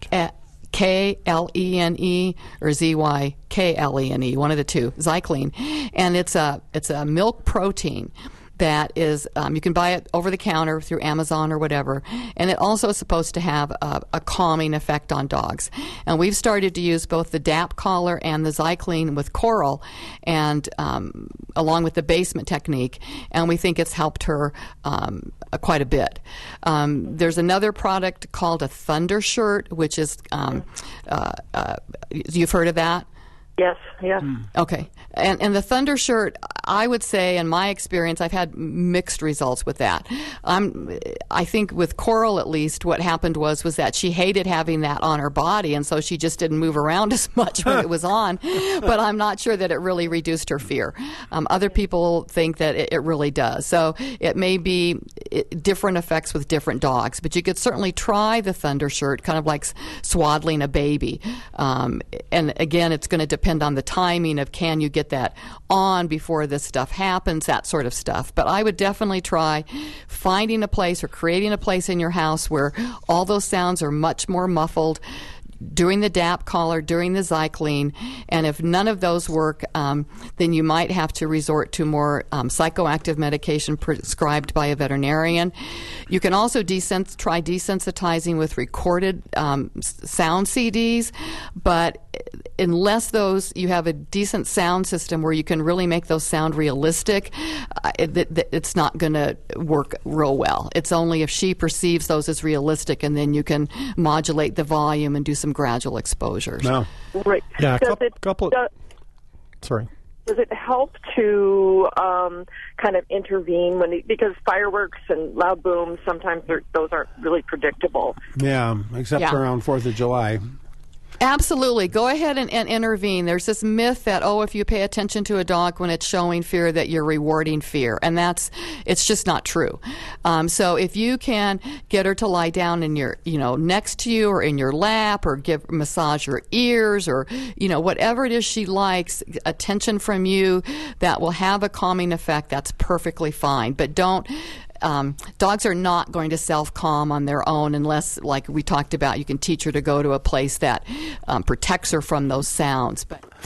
or Zyklene, one of the two, Zyklene, and it's a milk protein that is, you can buy it over the counter through Amazon or whatever, and it also is supposed to have a calming effect on dogs. And we've started to use both the DAP collar and the Zycline with Coral, and along with the basement technique, and we think it's helped her quite a bit. There's another product called a Thunder Shirt, which is, you've heard of that? Yes. Okay. And the Thunder Shirt, I would say, in my experience, I've had mixed results with that. I think with Coral, at least, what happened was that she hated having that on her body, and so she just didn't move around as much when it was on. But I'm not sure that it really reduced her fear. Other people think that it really does. So it may be different effects with different dogs, but you could certainly try the Thunder Shirt, kind of like swaddling a baby. And again, it's going to depend on the timing of, can you get that on before this stuff happens, that sort of stuff. But I would definitely try finding a place or creating a place in your house where all those sounds are much more muffled, doing the DAP collar, doing the Zycline, and if none of those work, then you might have to resort to more psychoactive medication prescribed by a veterinarian. You can also try desensitizing with recorded sound CDs, but unless you have a decent sound system where you can really make those sound realistic, it's not going to work real well. It's only if she perceives those as realistic, and then you can modulate the volume and do some gradual exposures. No. Right. Yeah, sorry. Does it help to kind of intervene because fireworks and loud booms, sometimes those aren't really predictable? Yeah, except for around 4th of July. Absolutely. Go ahead and intervene. There's this myth that, if you pay attention to a dog when it's showing fear, that you're rewarding fear. And it's just not true. So if you can get her to lie down in your, next to you or in your lap, or massage her ears, or, whatever it is she likes, attention from you that will have a calming effect, that's perfectly fine. But dogs are not going to self-calm on their own unless, like we talked about, you can teach her to go to a place that protects her from those sounds.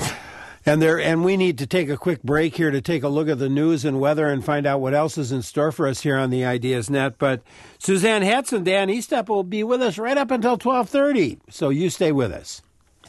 And we need to take a quick break here to take a look at the news and weather and find out what else is in store for us here on the Ideas Net. But Suzanne Hetz and Dan Estep will be with us right up until 12:30, so you stay with us.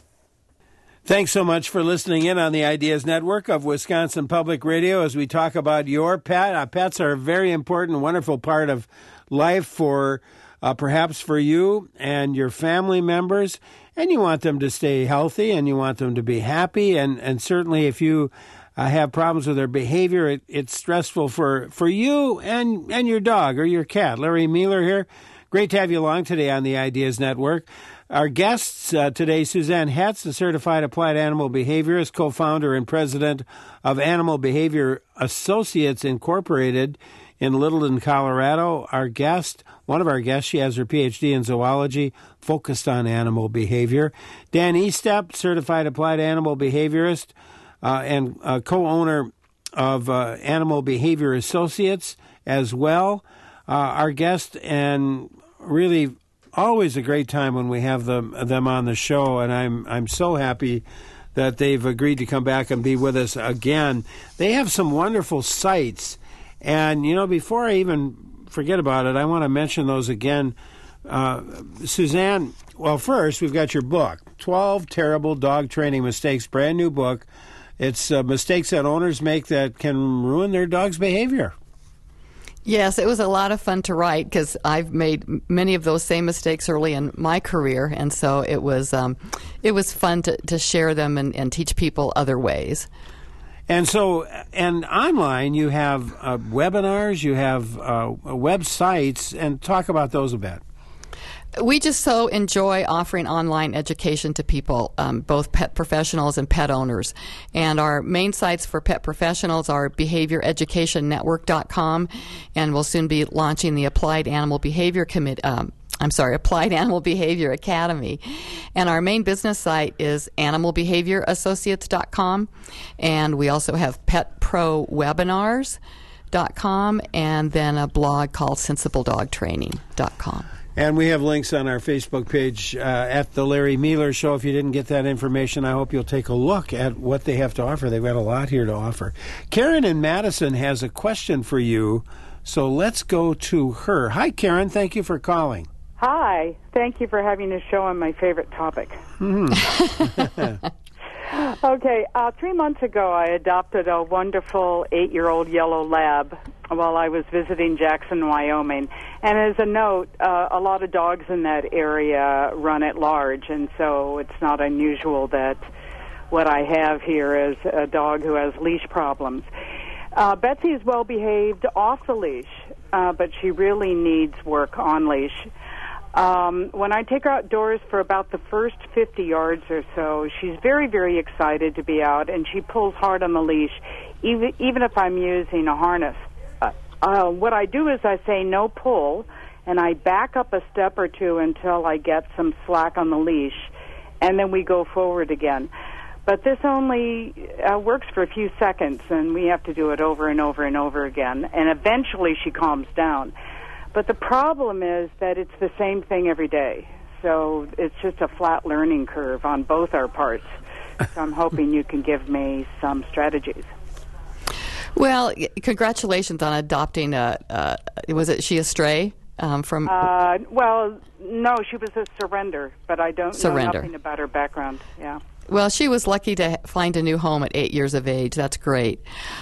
Thanks so much for listening in on the Ideas Network of Wisconsin Public Radio as we talk about your pet. Pets are a very important, wonderful part of life for perhaps for you and your family members. And you want them to stay healthy, and you want them to be happy. And certainly if you have problems with their behavior, it's stressful for you and your dog or your cat. Larry Mueller here. Great to have you along today on the Ideas Network. Our guests today, Suzanne Hetz, a certified applied animal behaviorist, co-founder and president of Animal Behavior Associates Incorporated in Littleton, Colorado. One of our guests, she has her PhD in zoology, focused on animal behavior. Dan Estep, certified applied animal behaviorist and co-owner of Animal Behavior Associates as well. Our guest, and really always a great time when we have them on the show, and I'm so happy that they've agreed to come back and be with us again. They have some wonderful sites, and before I even forget about it, I want to mention those again. Suzanne, well, first we've got your book, 12 Terrible Dog Training Mistakes, brand new book. It's mistakes that owners make that can ruin their dog's behavior. Yes, it was a lot of fun to write because I've made many of those same mistakes early in my career, and so it was fun to share them and teach people other ways. And so, and online you have webinars, you have websites, and talk about those a bit. We just so enjoy offering online education to people, both pet professionals and pet owners. And our main sites for pet professionals are behavioureducationnetwork.com, and we'll soon be launching the Applied Animal Behavior Applied Animal Behavior Academy. And our main business site is animalbehaviораssociates.com, and we also have petprowebinars.com, and then a blog called sensibledogtraining.com. And we have links on our Facebook page at The Larry Mealer Show. If you didn't get that information, I hope you'll take a look at what they have to offer. They've got a lot here to offer. Karen in Madison has a question for you, so let's go to her. Hi, Karen. Thank you for calling. Hi. Thank you for having a show on my favorite topic. Okay, 3 months ago I adopted a wonderful 8-year-old yellow lab while I was visiting Jackson, Wyoming. And as a note, a lot of dogs in that area run at large, and so it's not unusual that what I have here is a dog who has leash problems. Betsy is well behaved off the leash, but she really needs work on leash. When I take her outdoors for about the first 50 yards or so, she's very, very excited to be out, and she pulls hard on the leash, even if I'm using a harness. What I do is I say no pull, and I back up a step or two until I get some slack on the leash, and then we go forward again. But this only works for a few seconds, and we have to do it over and over and over again, and eventually she calms down. But the problem is that it's the same thing every day. So it's just a flat learning curve on both our parts. So I'm hoping you can give me some strategies. Well, congratulations on adopting she a stray from? Well, no, she was a surrender, but I don't know nothing about her background. Yeah. Well, she was lucky to find a new home at 8 years of age. That's great.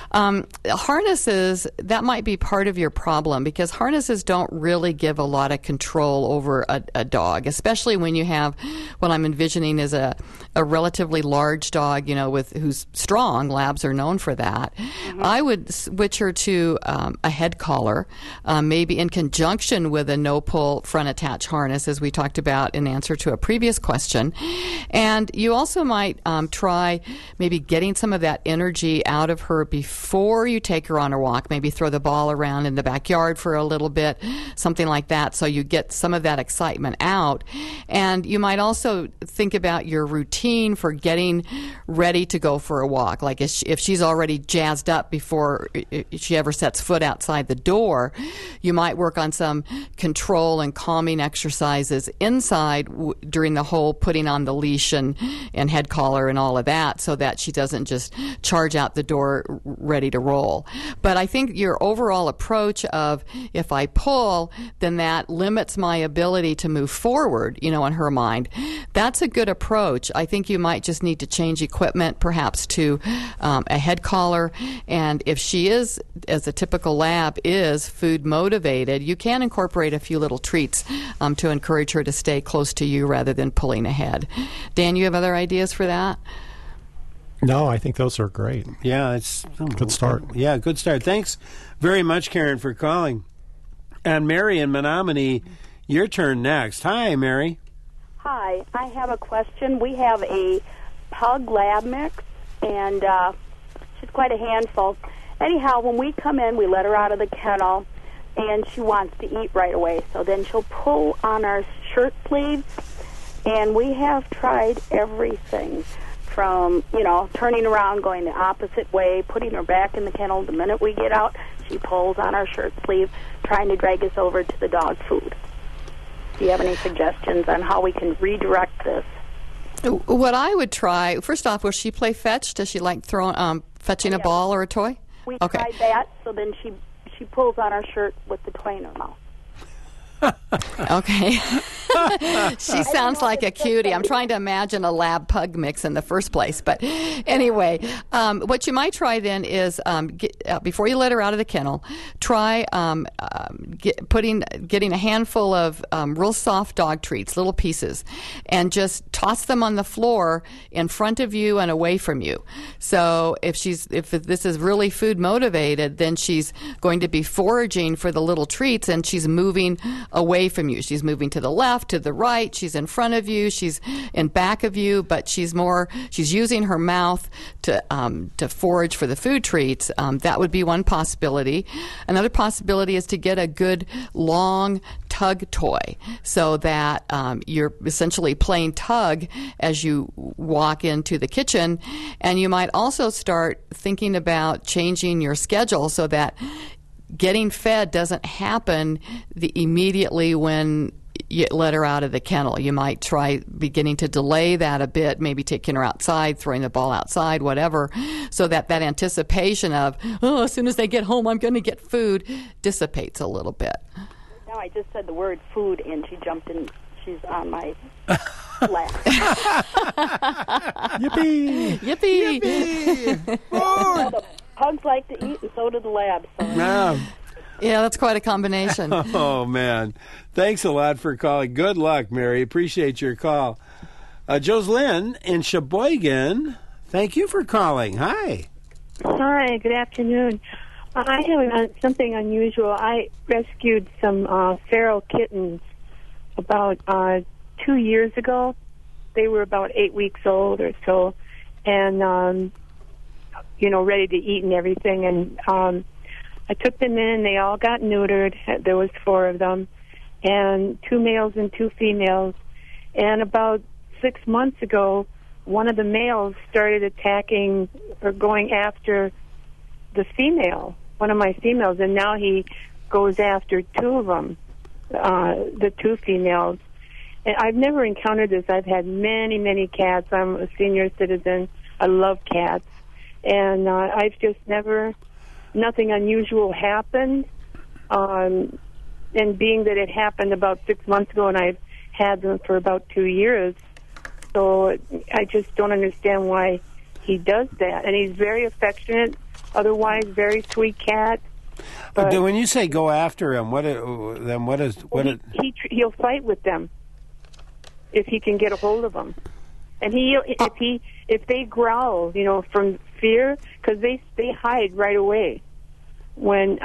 Harnesses, that might be part of your problem because harnesses don't really give a lot of control over a dog, especially when you have what I'm envisioning is a relatively large dog, who's strong. Labs are known for that. Mm-hmm. I would switch her to a head collar, maybe in conjunction with a no-pull front attach harness, as we talked about in answer to a previous question. And you also might try maybe getting some of that energy out of her before you take her on a walk. Maybe throw the ball around in the backyard for a little bit, something like that, so you get some of that excitement out. And you might also think about your routine for getting ready to go for a walk. Like if she's already jazzed up before she ever sets foot outside the door, you might work on some control and calming exercises inside during the whole putting on the leash and head collar and all of that, so that she doesn't just charge out the door ready to roll. But I think your overall approach of if I pull, then that limits my ability to move forward, in her mind, that's a good approach. I think you might just need to change equipment, perhaps to a head collar. And if she is, as a typical lab, is food motivated, you can incorporate a few little treats to encourage her to stay close to you rather than pulling ahead. Dan, you have other ideas for that? No, I think those are great. Yeah, it's good start. Yeah, good start. Thanks very much, Karen, for calling. And Mary in Menominee, your turn next. Hi, Mary. Hi, I have a question. We have a pug lab mix, and she's quite a handful. Anyhow, when we come in, we let her out of the kennel, and she wants to eat right away. So then she'll pull on our shirt sleeves, and we have tried everything from, turning around, going the opposite way, putting her back in the kennel. The minute we get out, she pulls on our shirt sleeve, trying to drag us over to the dog food. Do you have any suggestions on how we can redirect this? What I would try, first off, will she play fetch? Does she like fetching a ball or a toy? We tried that, so then she pulls on our shirt with the toy in her mouth. Okay. She sounds like a cutie. I'm trying to imagine a lab pug mix in the first place. But anyway, what you might try then is before you let her out of the kennel, try getting a handful of real soft dog treats, little pieces, and just toss them on the floor in front of you and away from you. So if this is really food motivated, then she's going to be foraging for the little treats, and she's moving away from you. She's moving to the left, to the right. She's in front of you. She's in back of you, but she's using her mouth to forage for the food treats. That would be one possibility. Another possibility is to get a good long tug toy so that you're essentially playing tug as you walk into the kitchen. And you might also start thinking about changing your schedule so that getting fed doesn't happen immediately when you let her out of the kennel. You might try beginning to delay that a bit, maybe taking her outside, throwing the ball outside, whatever, so that anticipation of, as soon as they get home, I'm going to get food, dissipates a little bit. Now I just said the word food, and she jumped in. She's on my lap. Yippee! Yippee! Yippee! Well, the pugs like to eat, and so do the labs. So. Yeah, that's quite a combination. Oh, man. Thanks a lot for calling. Good luck, Mary. Appreciate your call. Jocelyn in Sheboygan, thank you for calling. Hi. Hi, good afternoon. I have something unusual. I rescued some feral kittens about 2 years ago. They were about 8 weeks old or so, and, ready to eat and everything. And I took them in. They all got neutered. There was 4 of them, and 2 males and 2 females. And about 6 months ago, one of the males started attacking or going after the female, one of my females, and now he goes after 2 of them, the 2 females. And I've never encountered this. I've had many, many cats. I'm a senior citizen. I love cats. And I've just nothing unusual happened. And being that it happened about 6 months ago and I've had them for about 2 years, so I just don't understand why he does that. And he's very affectionate, otherwise very sweet cat. But when you say go after him, he'll fight with them if he can get a hold of them. And if they growl, from fear, because they hide right away. When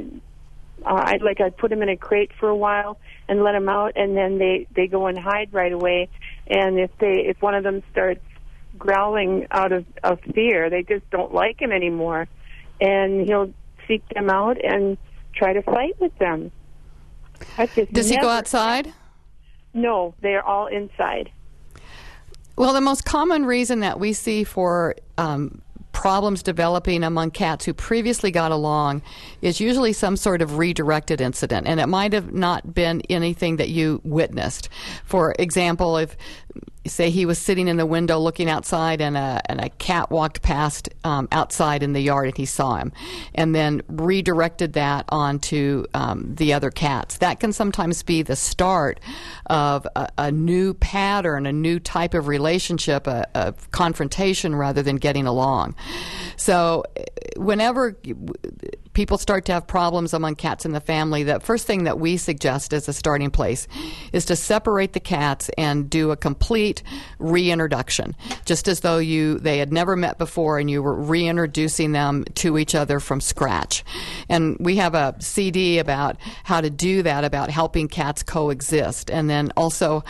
I'd put them in a crate for a while and let them out, and then they go and hide right away. And if one of them starts growling out of fear, they just don't like him anymore, and he'll seek them out and try to fight with them. Does he go outside? No, they're all inside. Well, the most common reason that we see for problems developing among cats who previously got along is usually some sort of redirected incident, and it might have not been anything that you witnessed. For example, if say he was sitting in the window looking outside and a cat walked past outside in the yard and he saw him and then redirected that onto the other cats. That can sometimes be the start of a new pattern, a new type of relationship, a confrontation rather than getting along. So whenever people start to have problems among cats in the family, the first thing that we suggest as a starting place is to separate the cats and do a complete reintroduction, just as though they had never met before and you were reintroducing them to each other from scratch. And we have a CD about how to do that, about helping cats coexist, and then also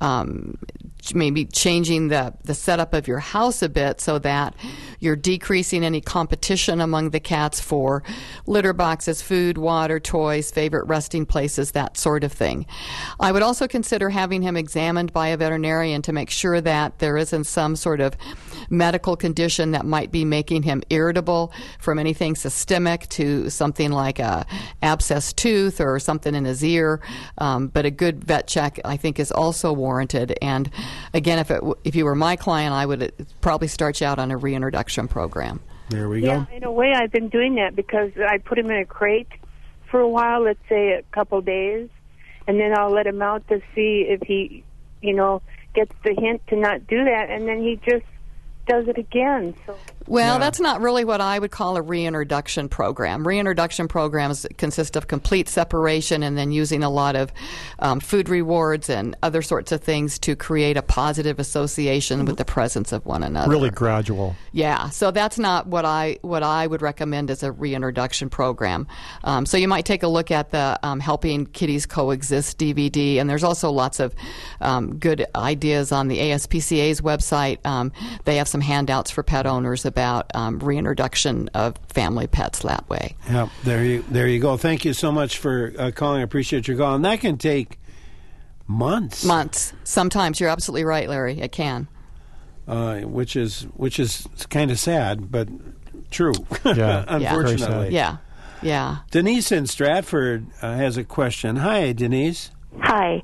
maybe changing the setup of your house a bit so that you're decreasing any competition among the cats for litter boxes, food, water, toys, favorite resting places, that sort of thing. I would also consider having him examined by a veterinarian to make sure that there isn't some sort of medical condition that might be making him irritable, from anything systemic to something like a abscessed tooth or something in his ear. But a good vet check, I think, is also warranted. And again, if you were my client, I would probably start you out on a reintroduction program. There we go. go. In a way, I've been doing that because I put him in a crate for a while, let's say a couple days, and then I'll let him out to see if he, gets the hint to not do that, and then he just does it again. Well, that's not really what I would call a reintroduction program. Reintroduction programs consist of complete separation and then using a lot of food rewards and other sorts of things to create a positive association with the presence of one another. Really gradual. Yeah, so that's not what I would recommend as a reintroduction program. So you might take a look at the Helping Kitties Coexist DVD, and there's also lots of good ideas on the ASPCA's website. They have some handouts for pet owners about reintroduction of family pets that way. Yeah, there you go. Thank you so much for calling. I appreciate your call. And that can take months. Months. Sometimes. You're absolutely right, Larry. It can. Which is kind of sad, but true. Yeah. Unfortunately. Yeah. Denise in Stratford has a question. Hi, Denise. Hi.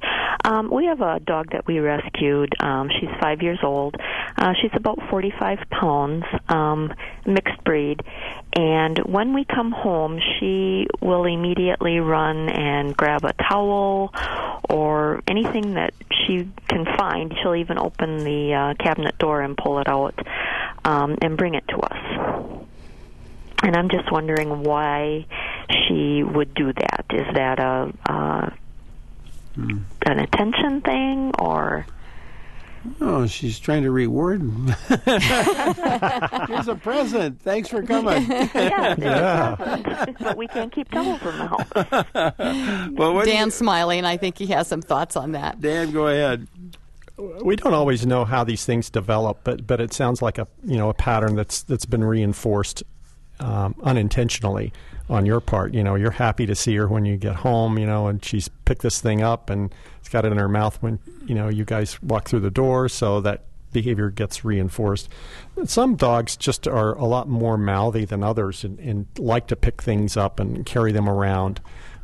We have a dog that we rescued. She's 5 years old. She's about 45 pounds, mixed breed. And when we come home, she will immediately run and grab a towel or anything that she can find. She'll even open the cabinet door and pull it out and bring it to us. And I'm just wondering why she would do that. Is that an attention thing, or? Oh, she's trying to reward him. Here's a present. Thanks for coming. Yeah. But we can't keep trouble from the house. Well, Dan's smiling. I think he has some thoughts on that. Dan, go ahead. We don't always know how these things develop, but it sounds like a pattern that's been reinforced unintentionally on your part. You're happy to see her when you get home, and she's picked this thing up and it's got it in her mouth when, you guys walk through the door, so that behavior gets reinforced. Some dogs just are a lot more mouthy than others and like to pick things up and carry them around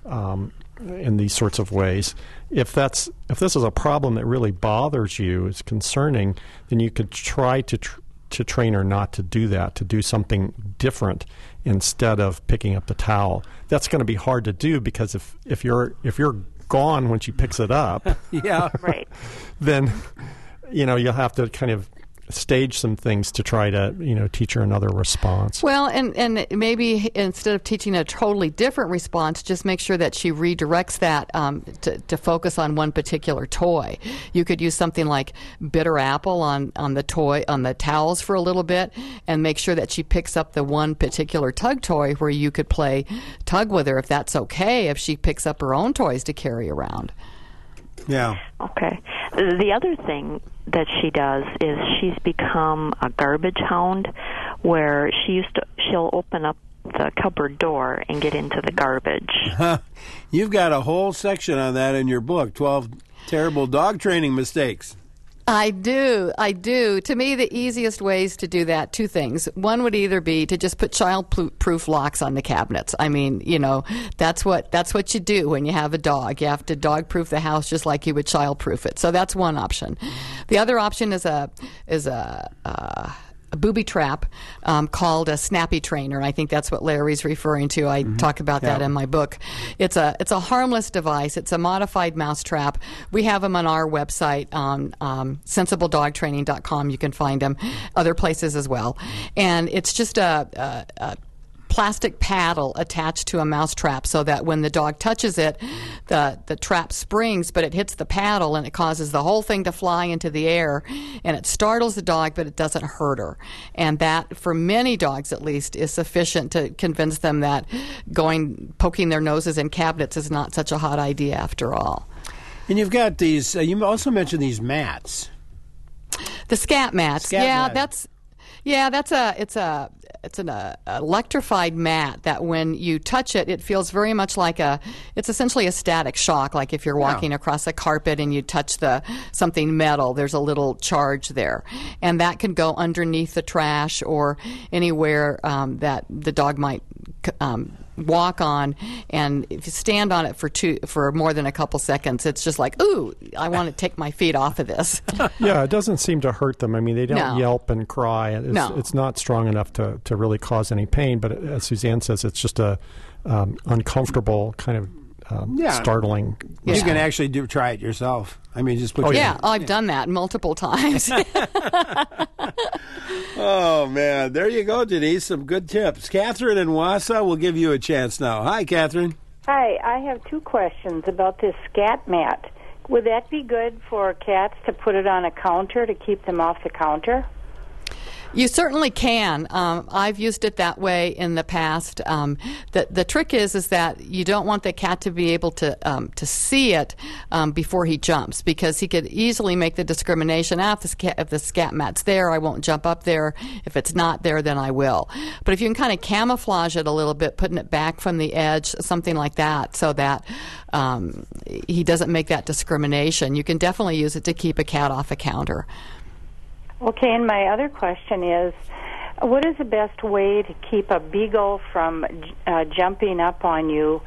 in these sorts of ways. If this is a problem that really bothers you, is concerning, then you could try to train her not to do that, to do something different instead of picking up the towel. That's going to be hard to do because if you're gone when she picks it up, yeah, right, then you'll have to kind of stage some things to try to teach her another response. Well, and maybe instead of teaching a totally different response, just make sure that she redirects that to focus on one particular toy. You could use something like bitter apple on the towels for a little bit, and make sure that she picks up the one particular tug toy where you could play tug with her, if that's okay, if she picks up her own toys to carry around. Yeah. Okay. The other thing that she does is she's become a garbage hound, where she'll open up the cupboard door and get into the garbage. You've got a whole section on that in your book, 12 Terrible Dog Training Mistakes. I do. To me, the easiest ways to do that, two things. One would either be to just put child-proof locks on the cabinets. I mean, that's what you do when you have a dog. You have to dog-proof the house just like you would child-proof it. So that's one option. The other option is a booby trap called a snappy trainer. I think that's what Larry's referring to. I talk about that in my book. It's a harmless device. It's a modified mouse trap. We have them on our website on sensibledogtraining.com. You can find them other places as well. And it's just a plastic paddle attached to a mouse trap, so that when the dog touches it, the trap springs, but it hits the paddle and it causes the whole thing to fly into the air, and it startles the dog, but it doesn't hurt her. And that, for many dogs at least, is sufficient to convince them that poking their noses in cabinets is not such a hot idea after all. And you've got these, you also mentioned these mats. The scat mats. It's an electrified mat that when you touch it, it feels very much like it's essentially a static shock, like if you're walking across a carpet and you touch something metal, there's a little charge there. And that can go underneath the trash or anywhere that the dog might walk on, and if you stand on it for more than a couple seconds, it's just like, ooh, I want to take my feet off of this. Yeah, it doesn't seem to hurt them. I mean, they don't yelp and cry. It's not strong enough to really cause any pain, but as Suzanne says, it's just a uncomfortable kind of startling response. You can actually try it yourself. I mean, just put I've done that multiple times. Oh, man. There you go, Denise. Some good tips. Catherine in Wausau will give you a chance now. Hi, Catherine. Hi. I have two questions about this scat mat. Would that be good for cats to put it on a counter to keep them off the counter? You certainly can. I've used it that way in the past. The trick is that you don't want the cat to be able to see it before he jumps, because he could easily make the discrimination, if the scat mat's there, I won't jump up there. If it's not there, then I will. But if you can kind of camouflage it a little bit, putting it back from the edge, something like that, so that he doesn't make that discrimination, you can definitely use it to keep a cat off a counter. Okay, and my other question is, what is the best way to keep a beagle from jumping up on you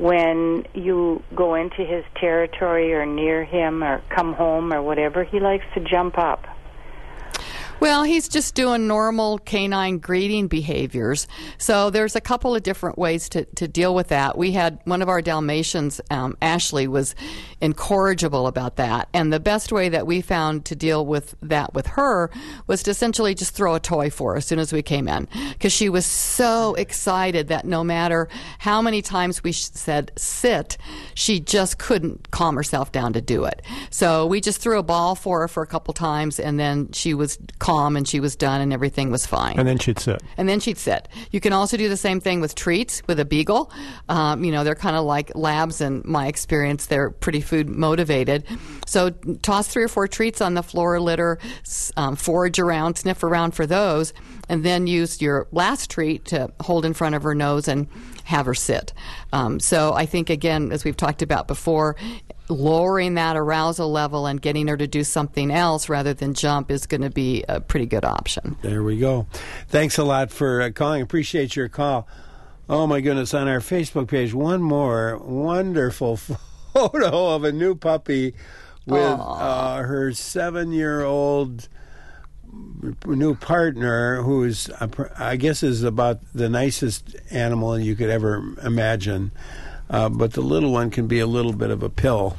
when you go into his territory or near him or come home or whatever, he likes to jump up? Well, he's just doing normal canine greeting behaviors. So there's a couple of different ways to deal with that. We had one of our Dalmatians, Ashley, was incorrigible about that. And the best way that we found to deal with that with her was to essentially just throw a toy for her as soon as we came in. Because she was so excited that no matter how many times we said sit, she just couldn't calm herself down to do it. So we just threw a ball for her for a couple times, and then she was calm and she was done and everything was fine. And then she'd sit. You can also do the same thing with treats with a beagle. They're kind of like labs in my experience. They're pretty food motivated. So toss 3 or 4 treats on the floor litter, forage around, sniff around for those, and then use your last treat to hold in front of her nose and have her sit. So I think, again, as we've talked about before, lowering that arousal level and getting her to do something else rather than jump is going to be a pretty good option. There we go. Thanks a lot for calling. Appreciate your call. Oh, my goodness. On our Facebook page, one more wonderful photo of a new puppy with her 7-year-old new partner, who's, I guess, is about the nicest animal you could ever imagine. But the little one can be a little bit of a pill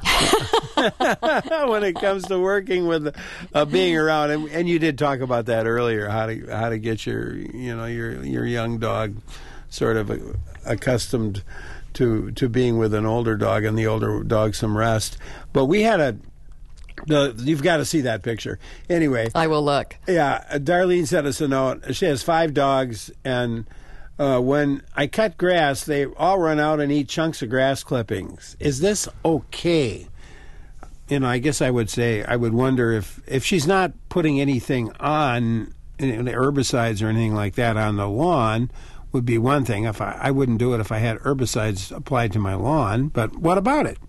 when it comes to working with being around. And you did talk about that earlier, how to get your young dog sort of accustomed to being with an older dog and the older dog some rest. But we had you've got to see that picture. Anyway, I will look. Yeah, Darlene sent us a note. She has 5 dogs, and when I cut grass, they all run out and eat chunks of grass clippings. Is this okay? I guess I would say, I would wonder if she's not putting anything on, herbicides or anything like that on the lawn, would be one thing. If I wouldn't do it if I had herbicides applied to my lawn, but what about it?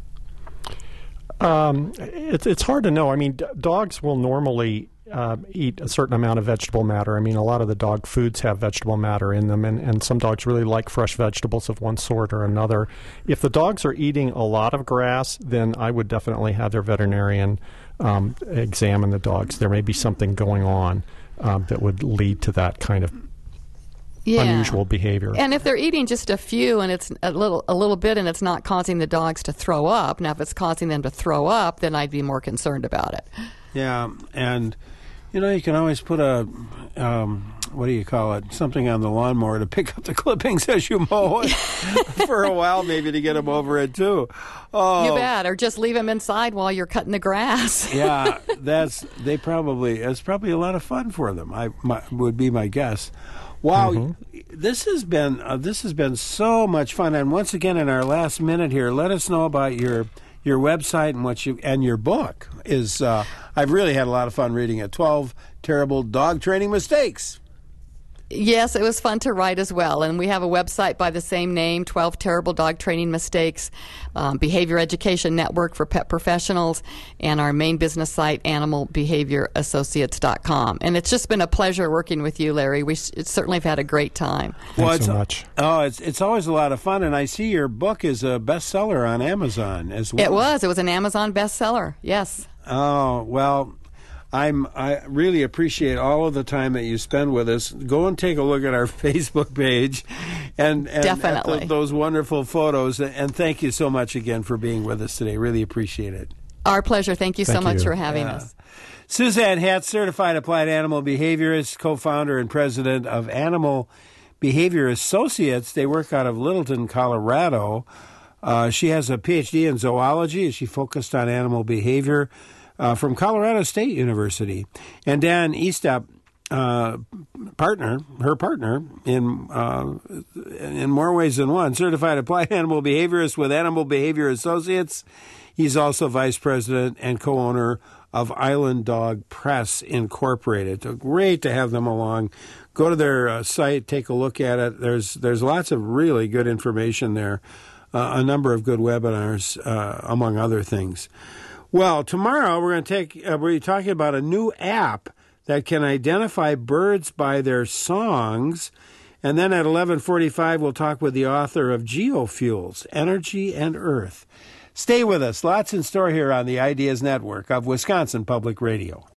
It's hard to know. I mean, dogs will normally eat a certain amount of vegetable matter. I mean, a lot of the dog foods have vegetable matter in them, and some dogs really like fresh vegetables of one sort or another. If the dogs are eating a lot of grass, then I would definitely have their veterinarian examine the dogs. There may be something going on that would lead to that kind of unusual behavior. And if they're eating just a few and it's a little bit and it's not causing the dogs to throw up, now if it's causing them to throw up, then I'd be more concerned about it. Yeah, and you can always put a what do you call it? Something on the lawnmower to pick up the clippings as you mow it for a while, maybe to get them over it too. Oh, you bet, or just leave them inside while you're cutting the grass. Yeah, it's probably a lot of fun for them. Would be my guess. Wow, this has been so much fun. And once again, in our last minute here, let us know about your website and your book. I've really had a lot of fun reading it. 12 Terrible Dog Training Mistakes. Yes, it was fun to write as well. And we have a website by the same name, 12 Terrible Dog Training Mistakes, Behavior Education Network for Pet Professionals, and our main business site, animalbehaviораssociates.com. And it's just been a pleasure working with you, Larry. We certainly have had a great time. Thanks so much. Oh, it's always a lot of fun. And I see your book is a bestseller on Amazon as well. It was an Amazon bestseller, yes. Oh, well, I really appreciate all of the time that you spend with us. Go and take a look at our Facebook page and definitely. At those wonderful photos. And thank you so much again for being with us today. Really appreciate it. Our pleasure. Thank you so much for having us. Suzanne Hatz, Certified Applied Animal Behaviorist, co-founder and president of Animal Behavior Associates. They work out of Littleton, Colorado. She has a Ph.D. in zoology. She focused on animal behavior from Colorado State University. And Dan Estep, her partner in more ways than one, Certified Applied Animal Behaviorist with Animal Behavior Associates. He's also vice president and co-owner of Island Dog Press Incorporated. So great to have them along. Go to their site, take a look at it. There's lots of really good information there. A number of good webinars, among other things. Well, tomorrow we're talking about a new app that can identify birds by their songs And then at 11:45, we'll talk with the author of Geofuels, Energy and Earth. Stay with us. Lots in store here on the Ideas Network of Wisconsin Public Radio.